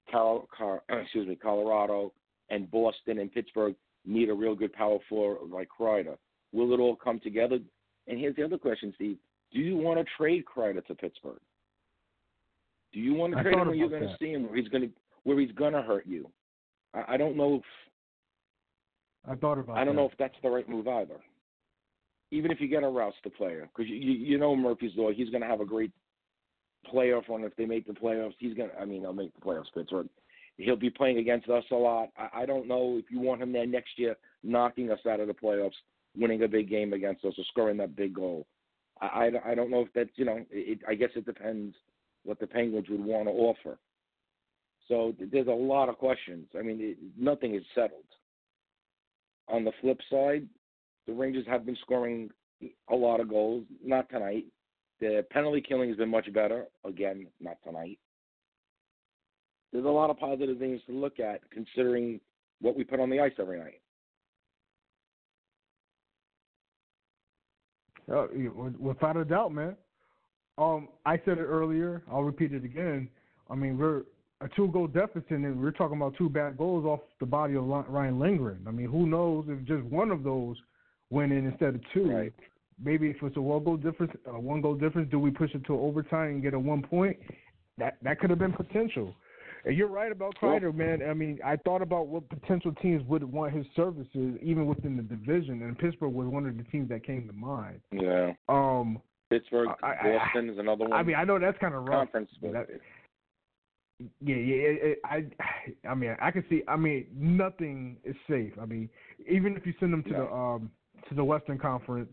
Colorado and Boston and Pittsburgh need a real good power forward like Kreider. Will it all come together? And here's the other question, Steve. Do you want to trade Kreider to Pittsburgh? Do you want to trade him where you're going to see him, where he's going to hurt you? I don't know if I thought about I don't know if that's the right move either. Even if you get a roster player, because you know Murphy's Law, he's going to have a great playoff run if they make the playoffs. They'll make the playoffs, Pittsburgh. He'll be playing against us a lot. I don't know if you want him there next year, knocking us out of the playoffs, winning a big game against us, or scoring that big goal. I don't know if that's, I guess it depends what the Penguins would want to offer. So there's a lot of questions. Nothing is settled. On the flip side, the Rangers have been scoring a lot of goals. Not tonight. The penalty killing has been much better. Again, not tonight. There's a lot of positive things to look at considering what we put on the ice every night. Without a doubt, man. I said it earlier. I'll repeat it again. We're a 2-goal deficit, and we're talking about 2 bad goals off the body of Ryan Lindgren. Who knows if just one of those went in instead of 2? Right. Maybe if it's a 1-goal difference, do we push it to overtime and get a 1 point? That could have been potential. And you're right about Kreider, man. I thought about what potential teams would want his services, even within the division, and Pittsburgh was one of the teams that came to mind. Yeah. Pittsburgh, Boston is another one. I know that's kind of rough. Conference. I can see. Nothing is safe. Even if you send them to the Western Conference,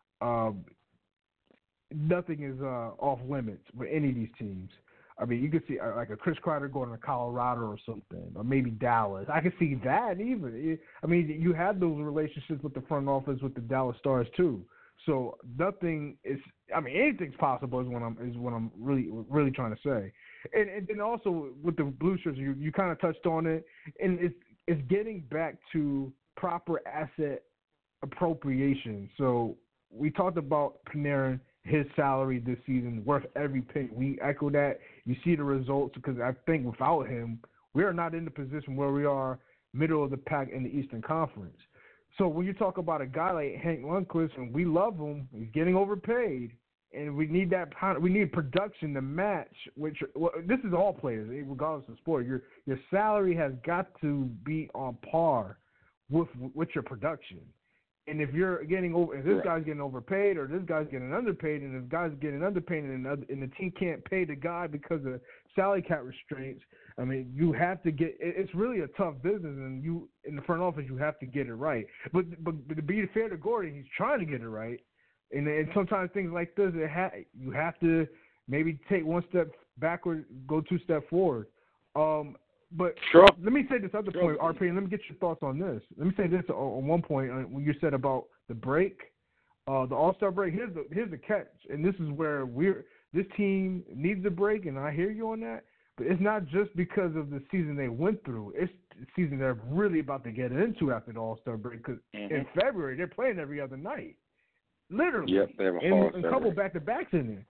nothing is off limits with any of these teams. You could see like a Chris Kreider going to Colorado or something, or maybe Dallas. I could see that even. You have those relationships with the front office with the Dallas Stars too. So nothing is. Anything's possible is what I'm really trying to say. And then also with the Blue Shirts, you kind of touched on it, and it's getting back to proper asset appropriation. So we talked about Panarin, his salary this season worth every penny. We echo that. You see the results, because I think without him, we are not in the position where we are middle of the pack in the Eastern Conference. So when you talk about a guy like Hank Lundqvist, and we love him, he's getting overpaid, and we need we need production to match. This is all players, regardless of sport. Your salary has got to be on par with your production. And if you're getting if this guy's getting overpaid, or this guy's getting underpaid, and if guy's getting underpaid, and the team can't pay the guy because of salary cap restraints, you have to get. It's really a tough business, and you in the front office you have to get it right. But to be fair to Gordon, he's trying to get it right, and sometimes things like this, you have to maybe take 1 step backward, go 2 steps forward. But sure. Let me say this other point, RP, and let me get your thoughts on this. Let me say this on one point when you said about the break, the All-Star break. Here's the catch, and this is where this team needs a break, and I hear you on that. But it's not just because of the season they went through. It's the season they're really about to get into after the All-Star break, because in February they're playing every other night, literally. Yep, they have a couple back-to-backs in there.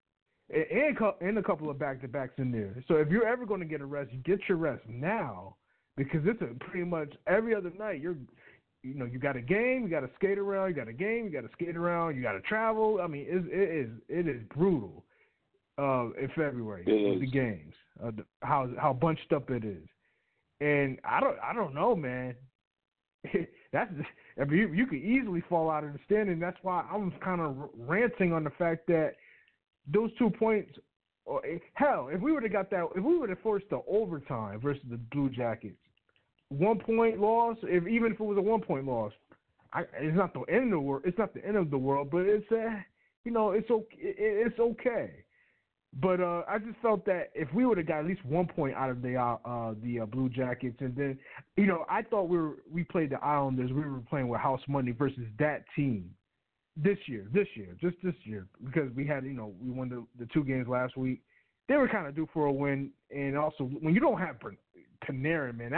And a couple of back-to-backs in there. So if you're ever going to get a rest, you get your rest now, because it's pretty much every other night. You got a game, you got to skate around. You got a game, you got to skate around. You got to travel. It is brutal in February with the games. How bunched up it is, and I don't know, man. You could easily fall out of the standing. That's why I'm kind of ranting on the fact that those 2 points, hell, if we would have got that, if we would have forced the overtime versus the Blue Jackets, 1-point loss, even if it was a 1-point loss, it's not the end of the world. It's not the end of the world, but it's it's okay. It's okay. But I just felt that if we would have got at least 1 point out of the Blue Jackets, and then I thought we played the Islanders. We were playing with house money versus that team this year, just this year, because we had we won the 2 games last week. They were kind of due for a win, and also when you don't have Panarin, man,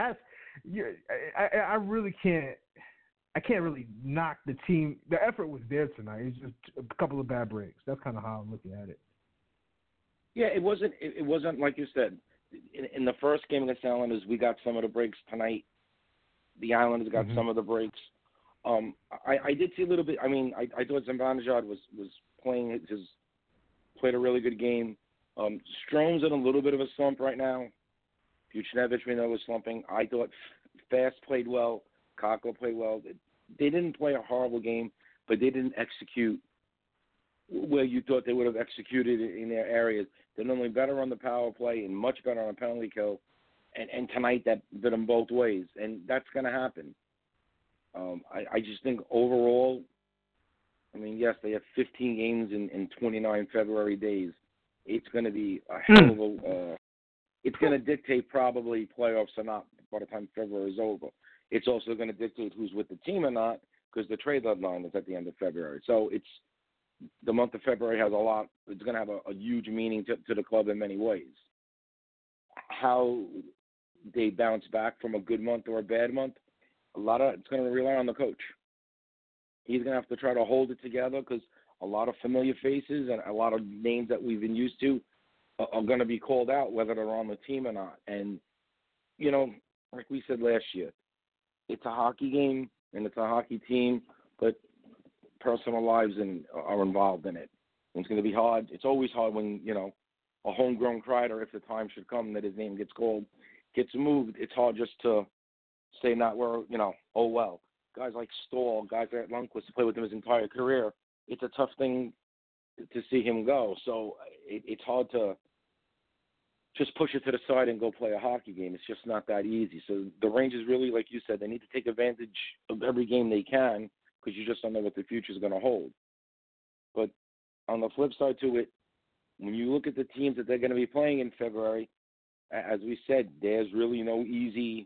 I really can't. I can't really knock the team. The effort was there tonight. It's just a couple of bad breaks. That's kind of how I'm looking at it. Yeah, it wasn't like you said. In the first game against the Islanders, we got some of the breaks tonight. The Islanders got some of the breaks. I did see a little bit. I mean, I thought Zibanejad was played a really good game. Strome's in a little bit of a slump right now. Buchnevich, we know, was slumping. I thought Fast played well. Kakko played well. They didn't play a horrible game, but they didn't execute where you thought they would have executed in their areas. They're not only better on the power play and much better on a penalty kill. And tonight that bit them both ways, and that's going to happen. I just think overall, I mean, yes, they have 15 games in 29 February days. It's going to be a hell of a it's going to dictate probably playoffs or not by the time February is over. It's also going to dictate who's with the team or not, because the trade deadline is at the end of February. So the month of February has a lot. It's going to have a huge meaning to the club in many ways. How they bounce back from a good month or a bad month, it's going to rely on the coach. He's going to have to try to hold it together, because a lot of familiar faces and a lot of names that we've been used to are going to be called out, whether they're on the team or not. And, like we said last year, it's a hockey game and it's a hockey team, but personal lives are involved in it. And it's going to be hard. It's always hard when, a homegrown Kreider, if the time should come that his name gets called, gets moved. It's hard just to say oh, well. Guys like Stahl, guys like Lundqvist play with him his entire career. It's a tough thing to see him go. So it's hard to just push it to the side and go play a hockey game. It's just not that easy. So the Rangers really, like you said, they need to take advantage of every game they can, because you just don't know what the future is going to hold. But on the flip side to it, when you look at the teams that they're going to be playing in February, as we said, there are no easy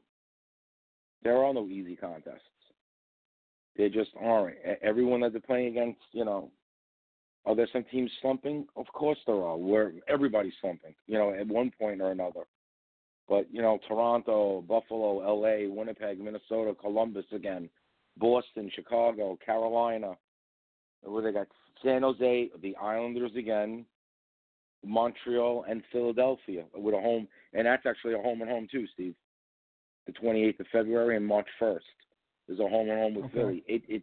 contests. They just aren't. Everyone that they're playing against, are there some teams slumping? Of course there are. Where everybody's slumping, at one point or another. But, Toronto, Buffalo, L.A., Winnipeg, Minnesota, Columbus again, Boston, Chicago, Carolina, where they got San Jose, the Islanders again, Montreal, and Philadelphia with a home. And that's actually a home and home too, Steve. The 28th of February and March 1st. There's a home and home with Philly.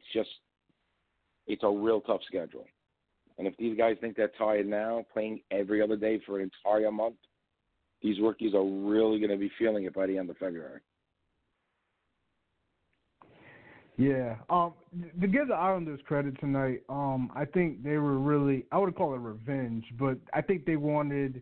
It's a real tough schedule. And if these guys think they're tired now, playing every other day for an entire month, these rookies are really going to be feeling it by the end of February. Yeah. To give the Islanders credit tonight, I think they were really, I would call it revenge, but I think they wanted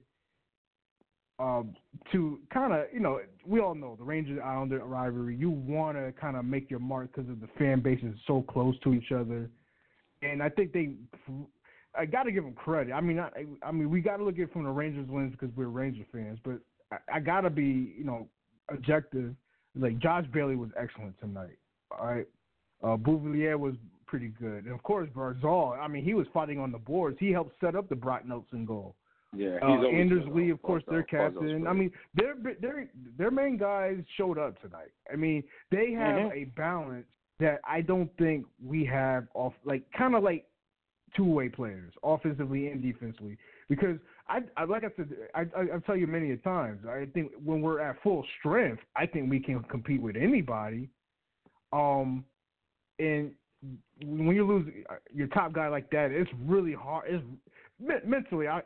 to kind of, we all know the Rangers-Islander rivalry. You want to kind of make your mark because of the fan base is so close to each other. And I think I got to give them credit. I mean, we got to look at it from the Rangers lens because we're Ranger fans, but I got to be, objective. Like, Josh Bailey was excellent tonight, all right? Bouvillier was pretty good. And, of course, Barzal, he was fighting on the boards. He helped set up the Brock Nelson goal. Yeah, Anders Lee, of course, their captain. Their main guys showed up tonight. They have a balance that I don't think we have kind of like two-way players, offensively and defensively. Because like I said, I tell you many a times, I think when we're at full strength, I think we can compete with anybody. And when you lose your top guy like that, it's really hard. Mentally, I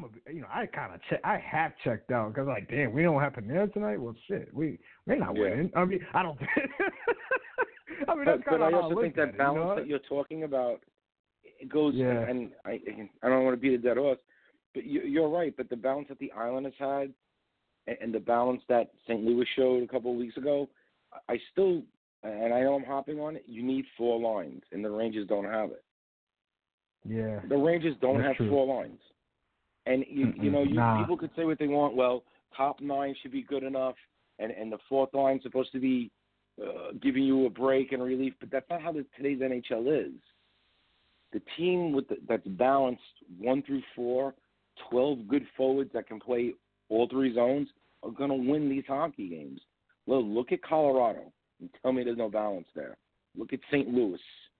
have checked out because damn, we don't have Panarin tonight. Well, shit, we're not winning. I don't. That's kind of how I also think that balance that you're talking about, it goes. Yeah. And I don't want to beat a dead horse, but you're right. But the balance that the Islanders had, and the balance that St. Louis showed a couple of weeks ago, I still, and I know I'm hopping on it, you need 4 lines, and the Rangers don't have it. Yeah. The Rangers don't have true. 4 lines. And, people could say what they want. Well, top 9 should be good enough, and the 4th line is supposed to be giving you a break and relief, but that's not how today's NHL is. The team that's balanced 1 through 4, 12 good forwards that can play all 3 zones are going to win these hockey games. Look at Colorado and tell me there's no balance there. Look at St. Louis.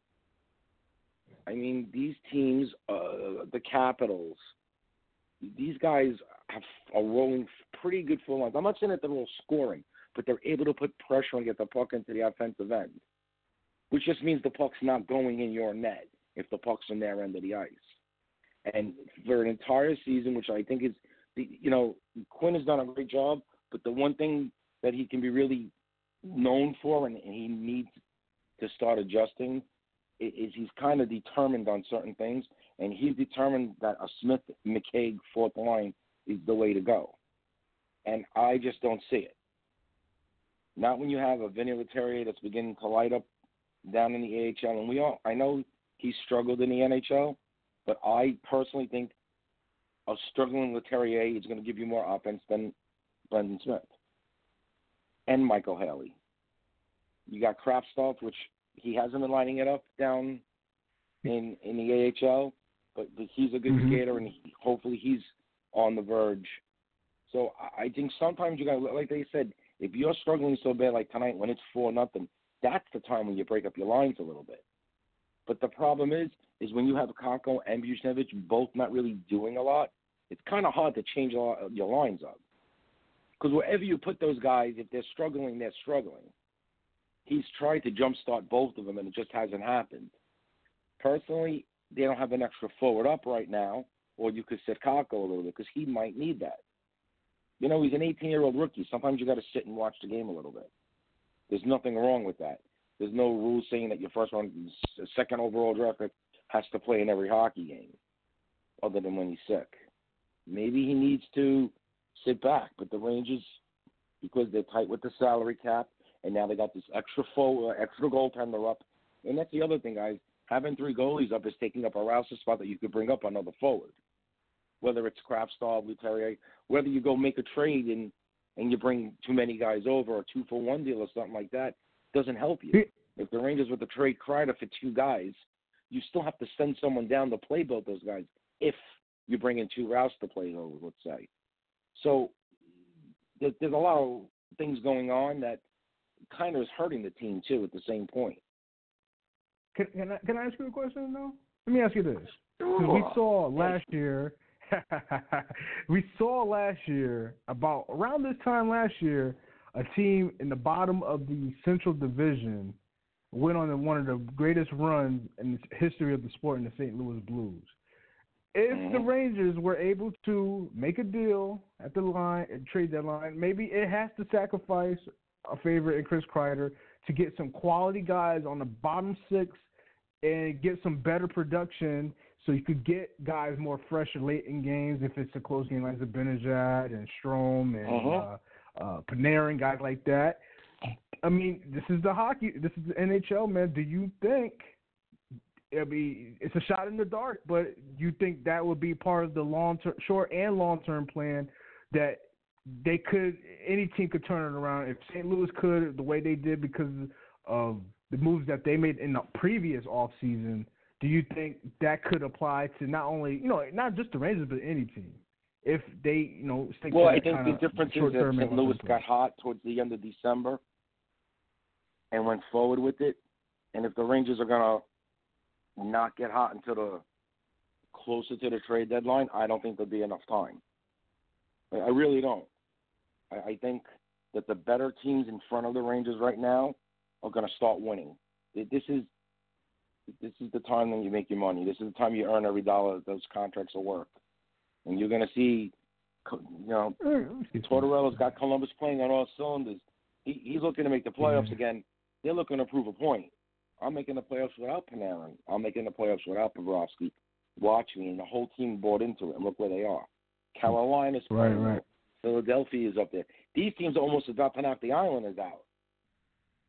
I mean, these teams, the Capitals, these guys are rolling pretty good full lines. I'm not saying that they're all scoring, but they're able to put pressure and get the puck into the offensive end, which just means the puck's not going in your net if the puck's on their end of the ice. And for an entire season, which I think is, Quinn has done a great job, but the one thing that he can be really known for and he needs to start adjusting is he's kind of determined on certain things, and he's determined that a Smith-McCaig 4th line is the way to go. And I just don't see it. Not when you have a Vinny Lettieri that's beginning to light up down in the AHL. And I know he struggled in the NHL, but I personally think a struggling Lettieri is going to give you more offense than Brendan Smith and Michael Haley. You got Kraftstoff, which he hasn't been lining it up down in the AHL, but he's a good skater, and hopefully he's on the verge. So I think sometimes you got, like they said, if you're struggling so bad like tonight when it's 4-0, that's the time when you break up your lines a little bit. But the problem is when you have Kakko and Buchnevich both not really doing a lot, it's kind of hard to change your lines up. Because wherever you put those guys, if they're struggling, they're struggling. He's tried to jumpstart both of them, and it just hasn't happened. Personally, they don't have an extra forward up right now, or you could sit Kakko a little bit because he might need that. He's an 18-year-old rookie. Sometimes you got to sit and watch the game a little bit. There's nothing wrong with that. There's no rule saying that your second overall draft pick has to play in every hockey game, other than when he's sick. Maybe he needs to sit back, but the Rangers, because they're tight with the salary cap, and now they got this extra goaltender up, and that's the other thing, guys. Having 3 goalies up is taking up a roster spot that you could bring up another forward. Whether it's Kraftstoff, Lettieri, whether you go make a trade and you bring too many guys over, or 2-for-1 deal or something like that, doesn't help you. If the Rangers were to trade Kreider for 2 guys, you still have to send someone down to play both those guys if you bring in 2 routes to play those, let's say. So there's a lot of things going on that kind of is hurting the team, too, at the same point. Can I ask you a question, though? Let me ask you this. We saw last year, about around this time last year, a team in the bottom of the Central Division went on one of the greatest runs in the history of the sport in the St. Louis Blues. If the Rangers were able to make a deal at the line and trade deadline, maybe it has to sacrifice a favorite in Chris Kreider to get some quality guys on the bottom 6 and get some better production so you could get guys more fresh late in games if it's a close game like Zibanejad and Strome and Panarin, guys like that. I mean, this is the NHL, man. Do you think it's a shot in the dark, but you think that would be part of the short and long-term plan that any team could turn it around? If St. Louis could, the way they did because of the moves that they made in the previous offseason, do you think that could apply to not only, not just the Rangers, but any team? If they, stick to that I think the difference is that St. Louis got hot towards the end of December and went forward with it. And if the Rangers are going to not get hot until closer to the trade deadline, I don't think there'll be enough time. I really don't. I think that the better teams in front of the Rangers right now are going to start winning. This is the time when you make your money. This is the time you earn every dollar that those contracts are worth. And you're going to see, Tortorella's got Columbus playing on all cylinders. He's looking to make the playoffs again. They're looking to prove a point. I'm making the playoffs without Panarin. I'm making the playoffs without Bobrovsky. Watch me, and the whole team bought into it, and look where they are. Carolina's playing. Right. Philadelphia is up there. These teams are almost about to knock the Islanders out.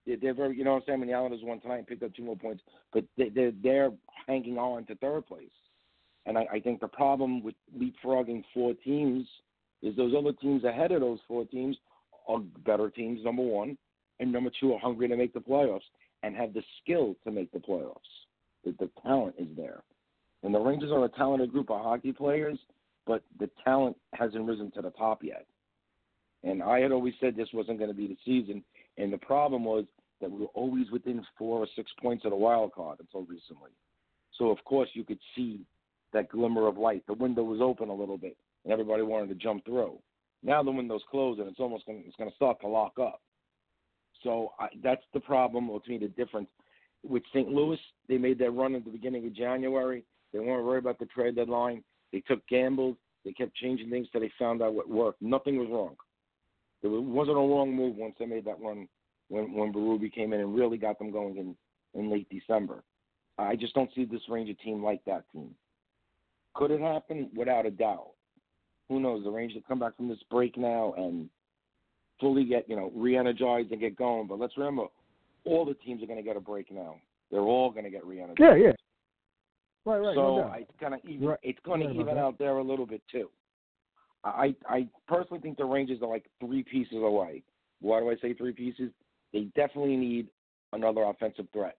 They're very, you know what I'm saying? When the Islanders won tonight and picked up 2 more points, but they're hanging on to third place. And I think the problem with leapfrogging 4 teams is those other teams ahead of those 4 teams are better teams, number one, and number 2 are hungry to make the playoffs and have the skill to make the playoffs. The talent is there. And the Rangers are a talented group of hockey players, but the talent hasn't risen to the top yet. And I had always said this wasn't going to be the season, and the problem was that we were always within 4 or 6 points of the wild card until recently. So, of course, you could see that glimmer of light. The window was open a little bit, and everybody wanted to jump through. Now the window's closed, and it's going to start to lock up. So that's the problem, or to me the difference. With St. Louis, they made their run at the beginning of January. They weren't worried about the trade deadline. They took gambles. They kept changing things until they found out what worked. Nothing was wrong. There wasn't a wrong move once they made that run when Berube came in and really got them going in late December. I just don't see this Ranger team like that team. Could it happen? Without a doubt. Who knows? The Rangers come back from this break now and fully get, re-energized and get going. But let's remember, all the teams are going to get a break now. They're all going to get re-energized. Yeah. Right. So No it's going to even out there a little bit too. I personally think the Rangers are like 3 pieces away. Why do I say 3 pieces? They definitely need another offensive threat.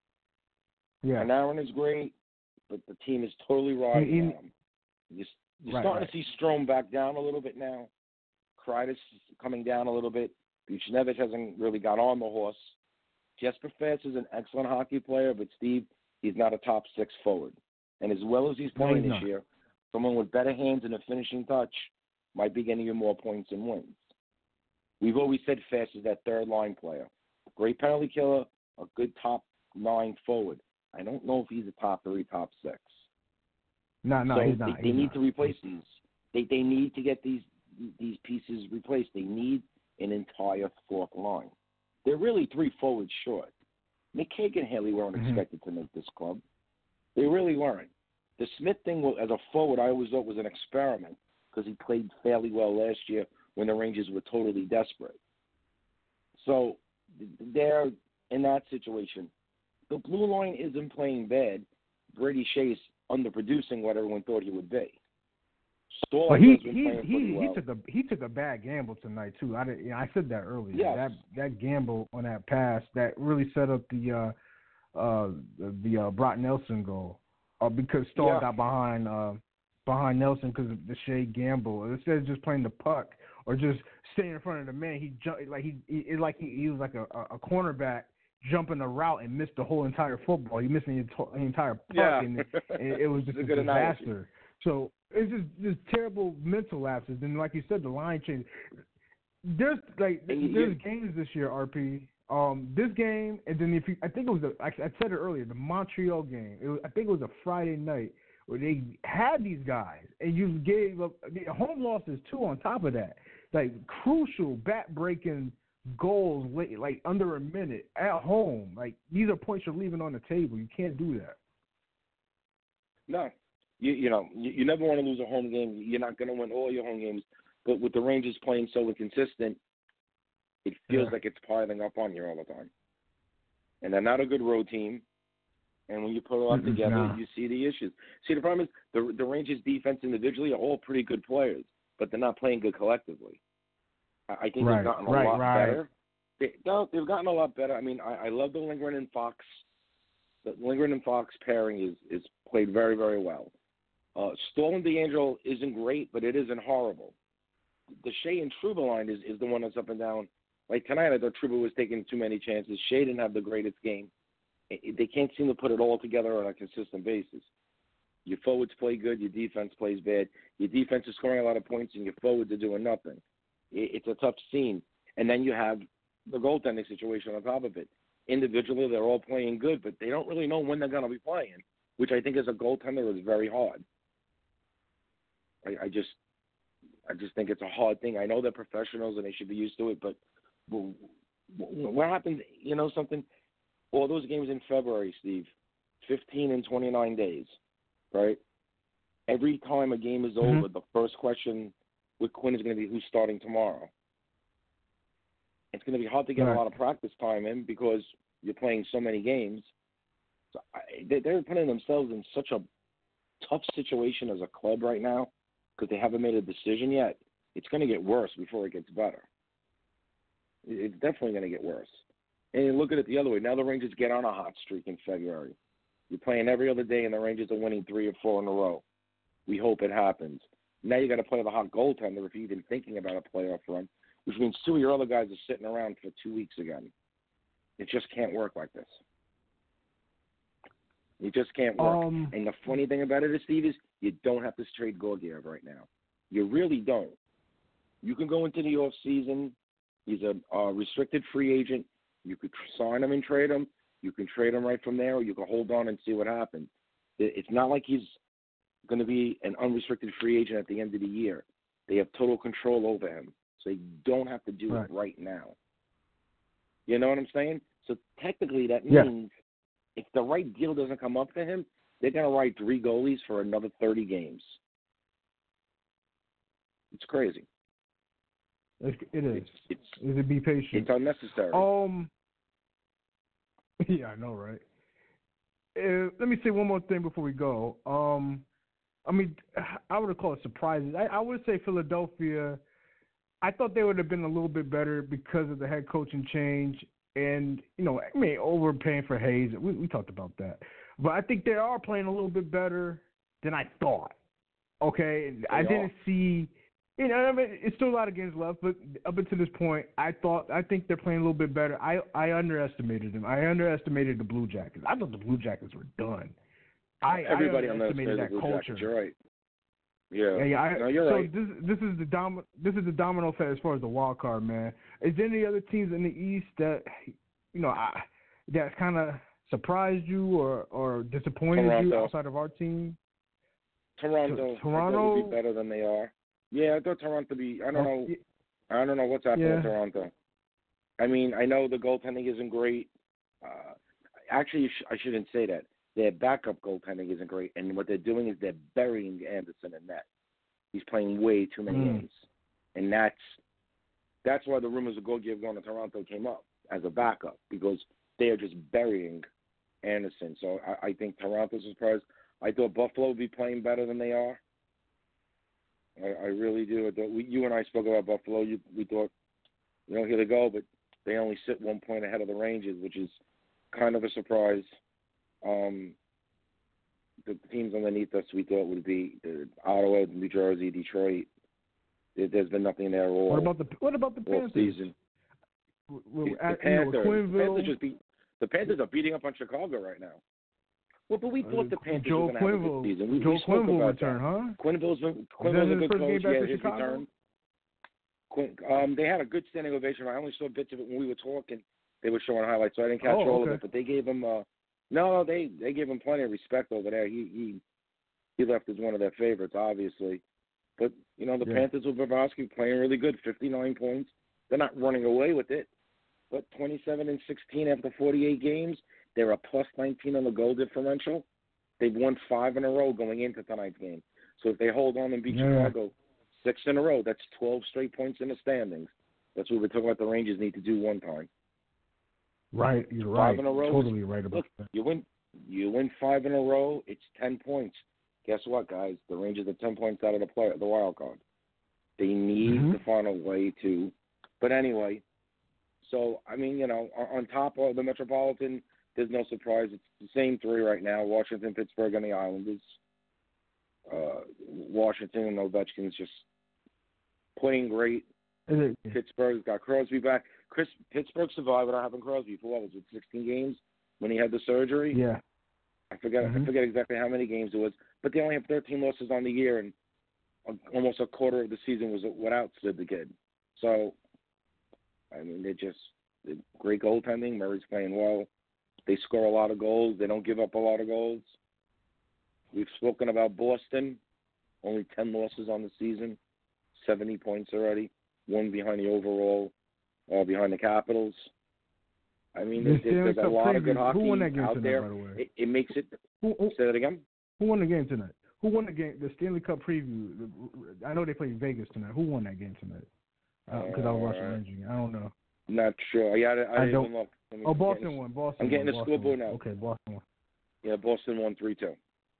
Yeah. And Aaron is great, but the team is totally riding on him. You're starting to see Strome back down a little bit now. Kreitis is coming down a little bit. Buchnevich hasn't really got on the horse. Jesper Fast is an excellent hockey player, but Steve, he's not a top 6 forward. And as well as he's playing this year, someone with better hands and a finishing touch might be getting you more points and wins. We've always said Fast is that third-line player. Great penalty killer, a good top 9 forward. I don't know if he's a top 3, top 6. No, he's not. They need to replace these. They need to get these pieces replaced. They need an entire 4th line. They're really 3 forwards short. McKagan and Haley weren't expected to make this club. They really weren't. The Smith thing, as a forward, I always thought was an experiment because he played fairly well last year when the Rangers were totally desperate. So they're in that situation. The blue line isn't playing bad. Brady Shea's underproducing what everyone thought he would be. But he took a bad gamble tonight too. I said that earlier. Yes. That gamble on that pass that really set up the Brock Nelson goal. Because Stahl got behind Nelson because of the Shea gamble. Instead of just playing the puck or just staying in front of the man, he jumped he was like a cornerback jumping a route and missed the whole entire football. He missed the entire puck, and it was just a disaster. Analogy. So it's just terrible mental lapses. And like you said, the line change. There's games this year, RP. This game, and then I think it was I said it earlier, the Montreal game. I think it was a Friday night where they had these guys, and you gave up home losses too. On top of that, like crucial back-breaking goals late, like under a minute at home. Like these are points you're leaving on the table. You can't do that. No, you never want to lose a home game. You're not going to win all your home games, but with the Rangers playing so inconsistent, it feels like it's piling up on you all the time. And they're not a good road team. And when you put it all together, you see the issues. See, the problem is the Rangers' defense individually are all pretty good players, but they're not playing good collectively. I think they've gotten a lot better. They've gotten a lot better. I mean, I love the Lindgren and Fox. The Lindgren and Fox pairing is played very, very well. Stahl and DeAngelo isn't great, but it isn't horrible. The Shea and Trouba line is the one that's up and down. Like tonight, I thought Trouba was taking too many chances. Shea didn't have the greatest game. They can't seem to put it all together on a consistent basis. Your forwards play good. Your defense plays bad. Your defense is scoring a lot of points, and your forwards are doing nothing. It's a tough scene. And then you have the goaltending situation on top of it. Individually, they're all playing good, but they don't really know when they're going to be playing, which I think as a goaltender is very hard. I just think it's a hard thing. I know they're professionals and they should be used to it, but what happens, something? All those games in February, Steve, 15 and 29 days, right? Every time a game is over, the first question with Quinn is going to be who's starting tomorrow. It's going to be hard to get a lot of practice time in because you're playing so many games. So they're putting themselves in such a tough situation as a club right now because they haven't made a decision yet. It's going to get worse before it gets better. It's definitely going to get worse. And you look at it the other way. Now the Rangers get on a hot streak in February. You're playing every other day, and the Rangers are winning 3 or 4 in a row. We hope it happens. Now you got to play the hot goaltender if you're even thinking about a playoff run, which means 2 of your other guys are sitting around for 2 weeks again. It just can't work like this. It just can't work. And the funny thing about it, Steve, is you don't have to trade Georgiev right now. You really don't. You can go into the off season. He's a restricted free agent. You could sign him and trade him. You can trade him right from there, or you can hold on and see what happens. It's not like he's going to be an unrestricted free agent at the end of the year. They have total control over him, so they don't have to do it right now. You know what I'm saying? So technically that means if the right deal doesn't come up for him, they're going to write 3 goalies for another 30 games. It's crazy. It is. It's be patient. It's unnecessary. Yeah, I know, right? Let me say one more thing before we go. I mean, I would have called it surprises. I would say Philadelphia, I thought they would have been a little bit better because of the head coaching change and, overpaying for Hayes. We talked about that. But I think they are playing a little bit better than I thought. Okay? I didn't see – it's still a lot of games left, but up until this point, I think they're playing a little bit better. I underestimated them. I underestimated the Blue Jackets. I thought the Blue Jackets were done. Everybody I underestimated that Blue culture. Jackets, you're right. Yeah. You're right. So this is the domino effect as far as the wild card, man. Is there any other teams in the East that that kind of surprised you or disappointed you outside of our team? Toronto would be better than they are. Yeah, I thought Toronto would be. I don't know what's happening with Toronto. I mean, I know the goaltending isn't great. Actually, I shouldn't say that. Their backup goaltending isn't great, and what they're doing is they're burying Anderson in net. He's playing way too many games, and that's why the rumors of Georgiev going to Toronto came up as a backup because they are just burying Anderson. So I think Toronto's surprised. I thought Buffalo would be playing better than they are. I really do. You and I spoke about Buffalo. We thought, here they go, but they only sit 1 point ahead of the Rangers, which is kind of a surprise. The teams underneath us we thought would be Ottawa, New Jersey, Detroit. There's been nothing there all. What about the Panthers? Season. The Panthers are beating up on Chicago right now. Well, but we thought the Panthers were going to have a good season. Joe Quenneville return, huh? Quenneville's a good coach. Yeah, his return. They had a good standing ovation. I only saw bits of it when we were talking. They were showing highlights, so I didn't catch all of it. But they gave him they gave him plenty of respect over there. He left as one of their favorites, obviously. But the Panthers with Bobrovsky playing really good, 59 points. They're not running away with it, but 27-16 after 48 games. They're a plus 19 on the goal differential. They've won 5 in a row going into tonight's game. So if they hold on and beat Chicago 6 in a row, that's 12 straight points in the standings. That's what we're talking about. The Rangers need to do one time. Right, you're right. 5 in a row. Totally right about that. You win 5 in a row. It's 10 points. Guess what, guys? The Rangers are 10 points out of the wild card. They need to find a way to. But anyway, so I mean, on top of the Metropolitan. There's no surprise. It's the same 3 right now, Washington, Pittsburgh, and the Islanders. Washington and Ovechkin's just playing great. Pittsburgh's got Crosby back. Pittsburgh survived without having Crosby for, 16 games when he had the surgery? Yeah. I forget exactly how many games it was. But they only have 13 losses on the year, and almost a quarter of the season was without Sid the Kid. So, I mean, they're great goaltending. Murray's playing well. They score a lot of goals. They don't give up a lot of goals. We've spoken about Boston. Only 10 losses on the season. 70 points already. 1 behind the overall, behind the Capitals. I mean, there's a lot of good hockey out there. By the way? It makes it. Say that again? Who won the game tonight? Who won the game? The Stanley Cup preview. I know they played Vegas tonight. Who won that game tonight? Because I was watching Rangers. I don't know. Not sure. I didn't look. Boston won. Boston. I'm getting the scoreboard now. Okay, Boston won. Yeah, Boston won 3-2.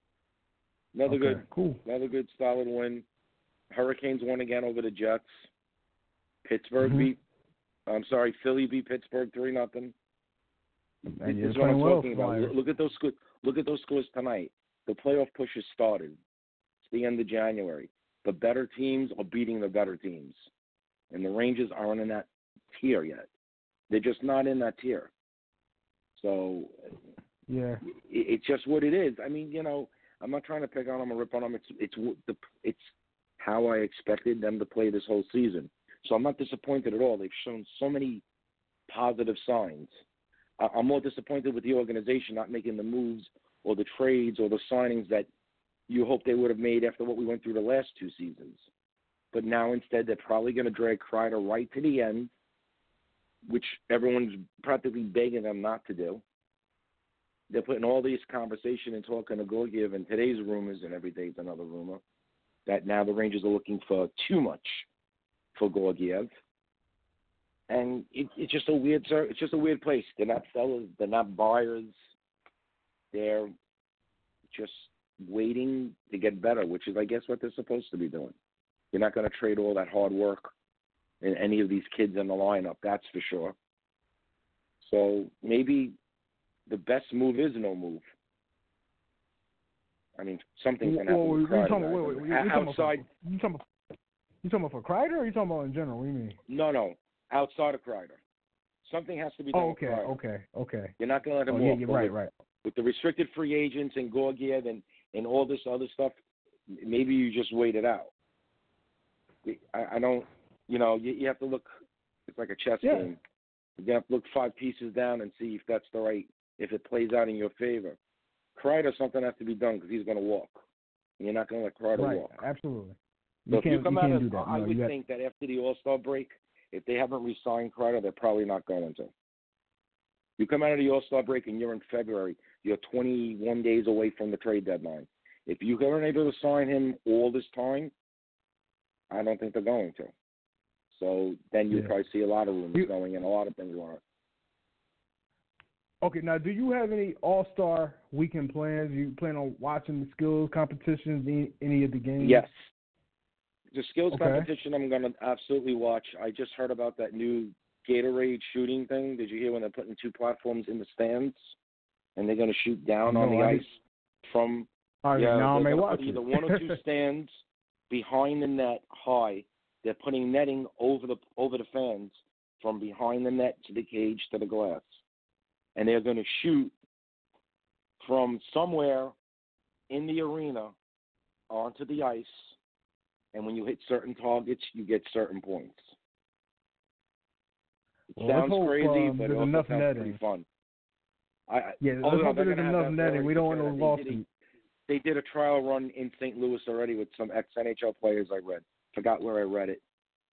Another good solid win. Hurricanes won again over the Jets. Philly beat Pittsburgh 3-0. This is what I'm talking about. Look at those scores. Look at those scores tonight. The playoff push has started. It's the end of January. The better teams are beating the better teams, and the Rangers aren't in that tier yet. They're just not in that tier. So, yeah, it's just what it is. I mean, I'm not trying to pick on them or rip on them. It's how I expected them to play this whole season. So I'm not disappointed at all. They've shown so many positive signs. I'm more disappointed with the organization not making the moves or the trades or the signings that you hope they would have made after what we went through the last 2 seasons. But now instead they're probably going to drag Kreider right to the end, which everyone's practically begging them not to do. They're putting all this conversation and talking to Georgiev, and today's rumors, and every day's another rumor, that now the Rangers are looking for too much for Georgiev. And it's just a weird place. They're not sellers. They're not buyers. They're just waiting to get better, which is, I guess, what they're supposed to be doing. You're not going to trade all that hard work in any of these kids in the lineup, that's for sure. So maybe the best move is no move. I mean, something's going to happen with Kreider. You talking about for Kreider, or are you talking about in general? What do you mean? No. Outside of Kreider. Something has to be done with Kreider. Okay. You're not going to let him walk. Yeah, right. With the restricted free agents and Georgiev and all this other stuff, maybe you just wait it out. I don't, you have to look, it's like a chess game. You have to look 5 pieces down and see if that's the right, if it plays out in your favor. Kreider, something has to be done because he's going to walk. And you're not going to let Kreider walk. Absolutely. So if you come out of, I would think that after the All-Star break, if they haven't re-signed Kreider, they're probably not going to. You come out of the All-Star break and you're in February, you're 21 days away from the trade deadline. If you weren't able to sign him all this time, I don't think they're going to. So then you'll probably see a lot of rumors going and a lot of things going on. Okay, now do you have any All-Star weekend plans? You plan on watching the skills competitions, any of the games? Yes. The skills competition I'm going to absolutely watch. I just heard about that new Gatorade shooting thing. Did you hear when they're putting 2 platforms in the stands and they're going to shoot down on the ice from now I may watch either 1 or 2 stands behind the net high. They're putting netting over the fans from behind the net to the cage to the glass. And they're going to shoot from somewhere in the arena onto the ice. And when you hit certain targets, you get certain points. It sounds crazy, but it also sounds pretty fun. Let's hope there's enough netting. We don't want no lawsuits. They did a trial run in St. Louis already with some ex-NHL players I read. Forgot where I read it.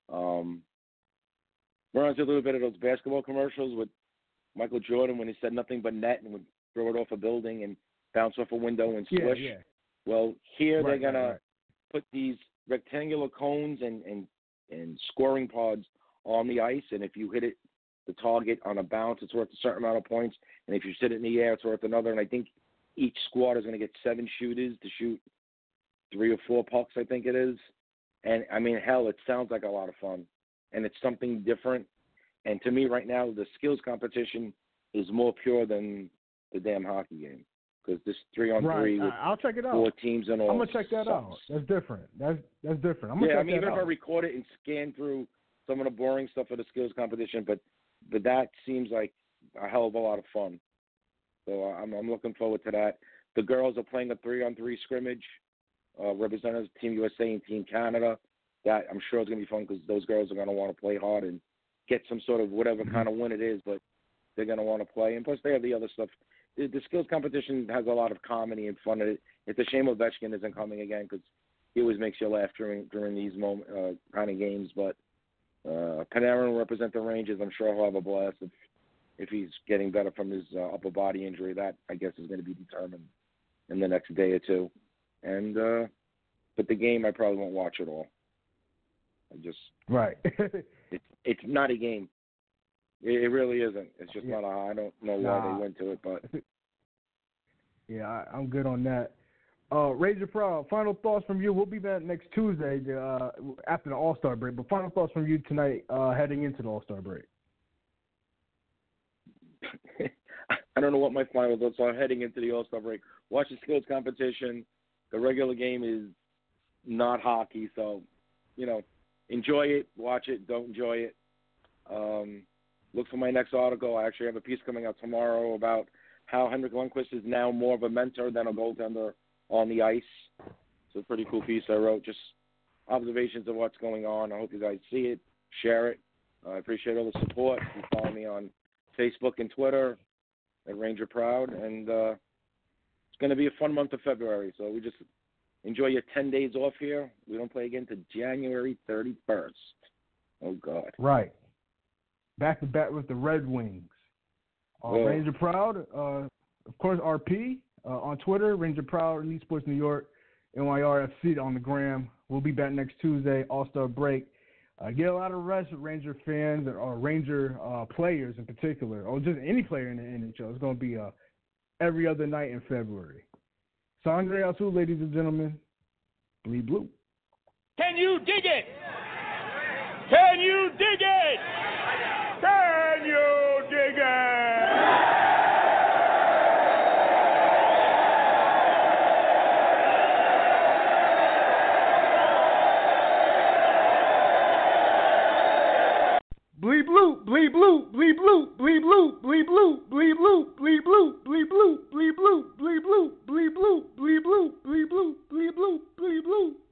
Reminds me a little bit of those basketball commercials with Michael Jordan when he said nothing but net and would throw it off a building and bounce off a window and swish. Yeah. Well, here they're going to put these rectangular cones and scoring pods on the ice, and if you hit it, the target on a bounce, it's worth a certain amount of points, and if you sit it in the air, it's worth another, and I think each squad is going to get 7 shooters to shoot 3 or 4 pucks, I think it is. And, I mean, hell, it sounds like a lot of fun, and it's something different. And to me right now, the skills competition is more pure than the damn hockey game because this 3-on-3 with I'll check it out. 4 teams and all. I'm gonna check that out. That's different. That's different. I'm gonna check even that if out. I record it and scan through some of the boring stuff of the skills competition, but that seems like a hell of a lot of fun. So I'm looking forward to that. The girls are playing a 3-on-3 scrimmage, representatives Team USA and Team Canada. That I'm sure is going to be fun because those girls are going to want to play hard and get some sort of whatever kind of win it is, but they're going to want to play. And plus they have the other stuff. The skills competition has a lot of comedy and fun in it. It's a shame Ovechkin isn't coming again because he always makes you laugh during these kind of games. But Panarin will represent the Rangers. I'm sure he'll have a blast if he's getting better from his upper body injury. That, I guess, is going to be determined in the next day or two. And but the game, I probably won't watch at all. It's not a game. It really isn't. It's just not. I don't know why they went to it, but yeah, I'm good on that. Ranger Proud, final thoughts from you. We'll be back next Tuesday after the All-Star break, but final thoughts from you tonight heading into the All-Star break. I don't know what my final thoughts are heading into the All-Star break. Watch the skills competition. The regular game is not hockey, so, enjoy it, watch it, don't enjoy it. Look for my next article. I actually have a piece coming out tomorrow about how Henrik Lundqvist is now more of a mentor than a goaltender on the ice. It's a pretty cool piece I wrote, just observations of what's going on. I hope you guys see it, share it. I appreciate all the support. You follow me on Facebook and Twitter at Ranger Proud, and it's going to be a fun month of February, so we just enjoy your 10 days off here. We don't play again to January 31st. Oh, God. Right. Back to back with the Red Wings. Ranger Proud, of course, RP on Twitter, Ranger Proud, Elite Sports New York, NYRFC on the gram. We'll be back next Tuesday, All-Star break. Get a lot of rest, Ranger fans or Ranger players in particular, or just any player in the NHL. It's going to be every other night in February. Sangre Azul, ladies and gentlemen. Bleed Blue. Can you dig it? Can you dig it? Can you dig it? Bleed blue, bleed blue, bleed blue, bleed blue, bleed blue, bleed blue, bleed blue, bleed blue, bleed blue, bleed blue, bleed blue, bleed blue, bleed blue, bleed blue, bleed blue.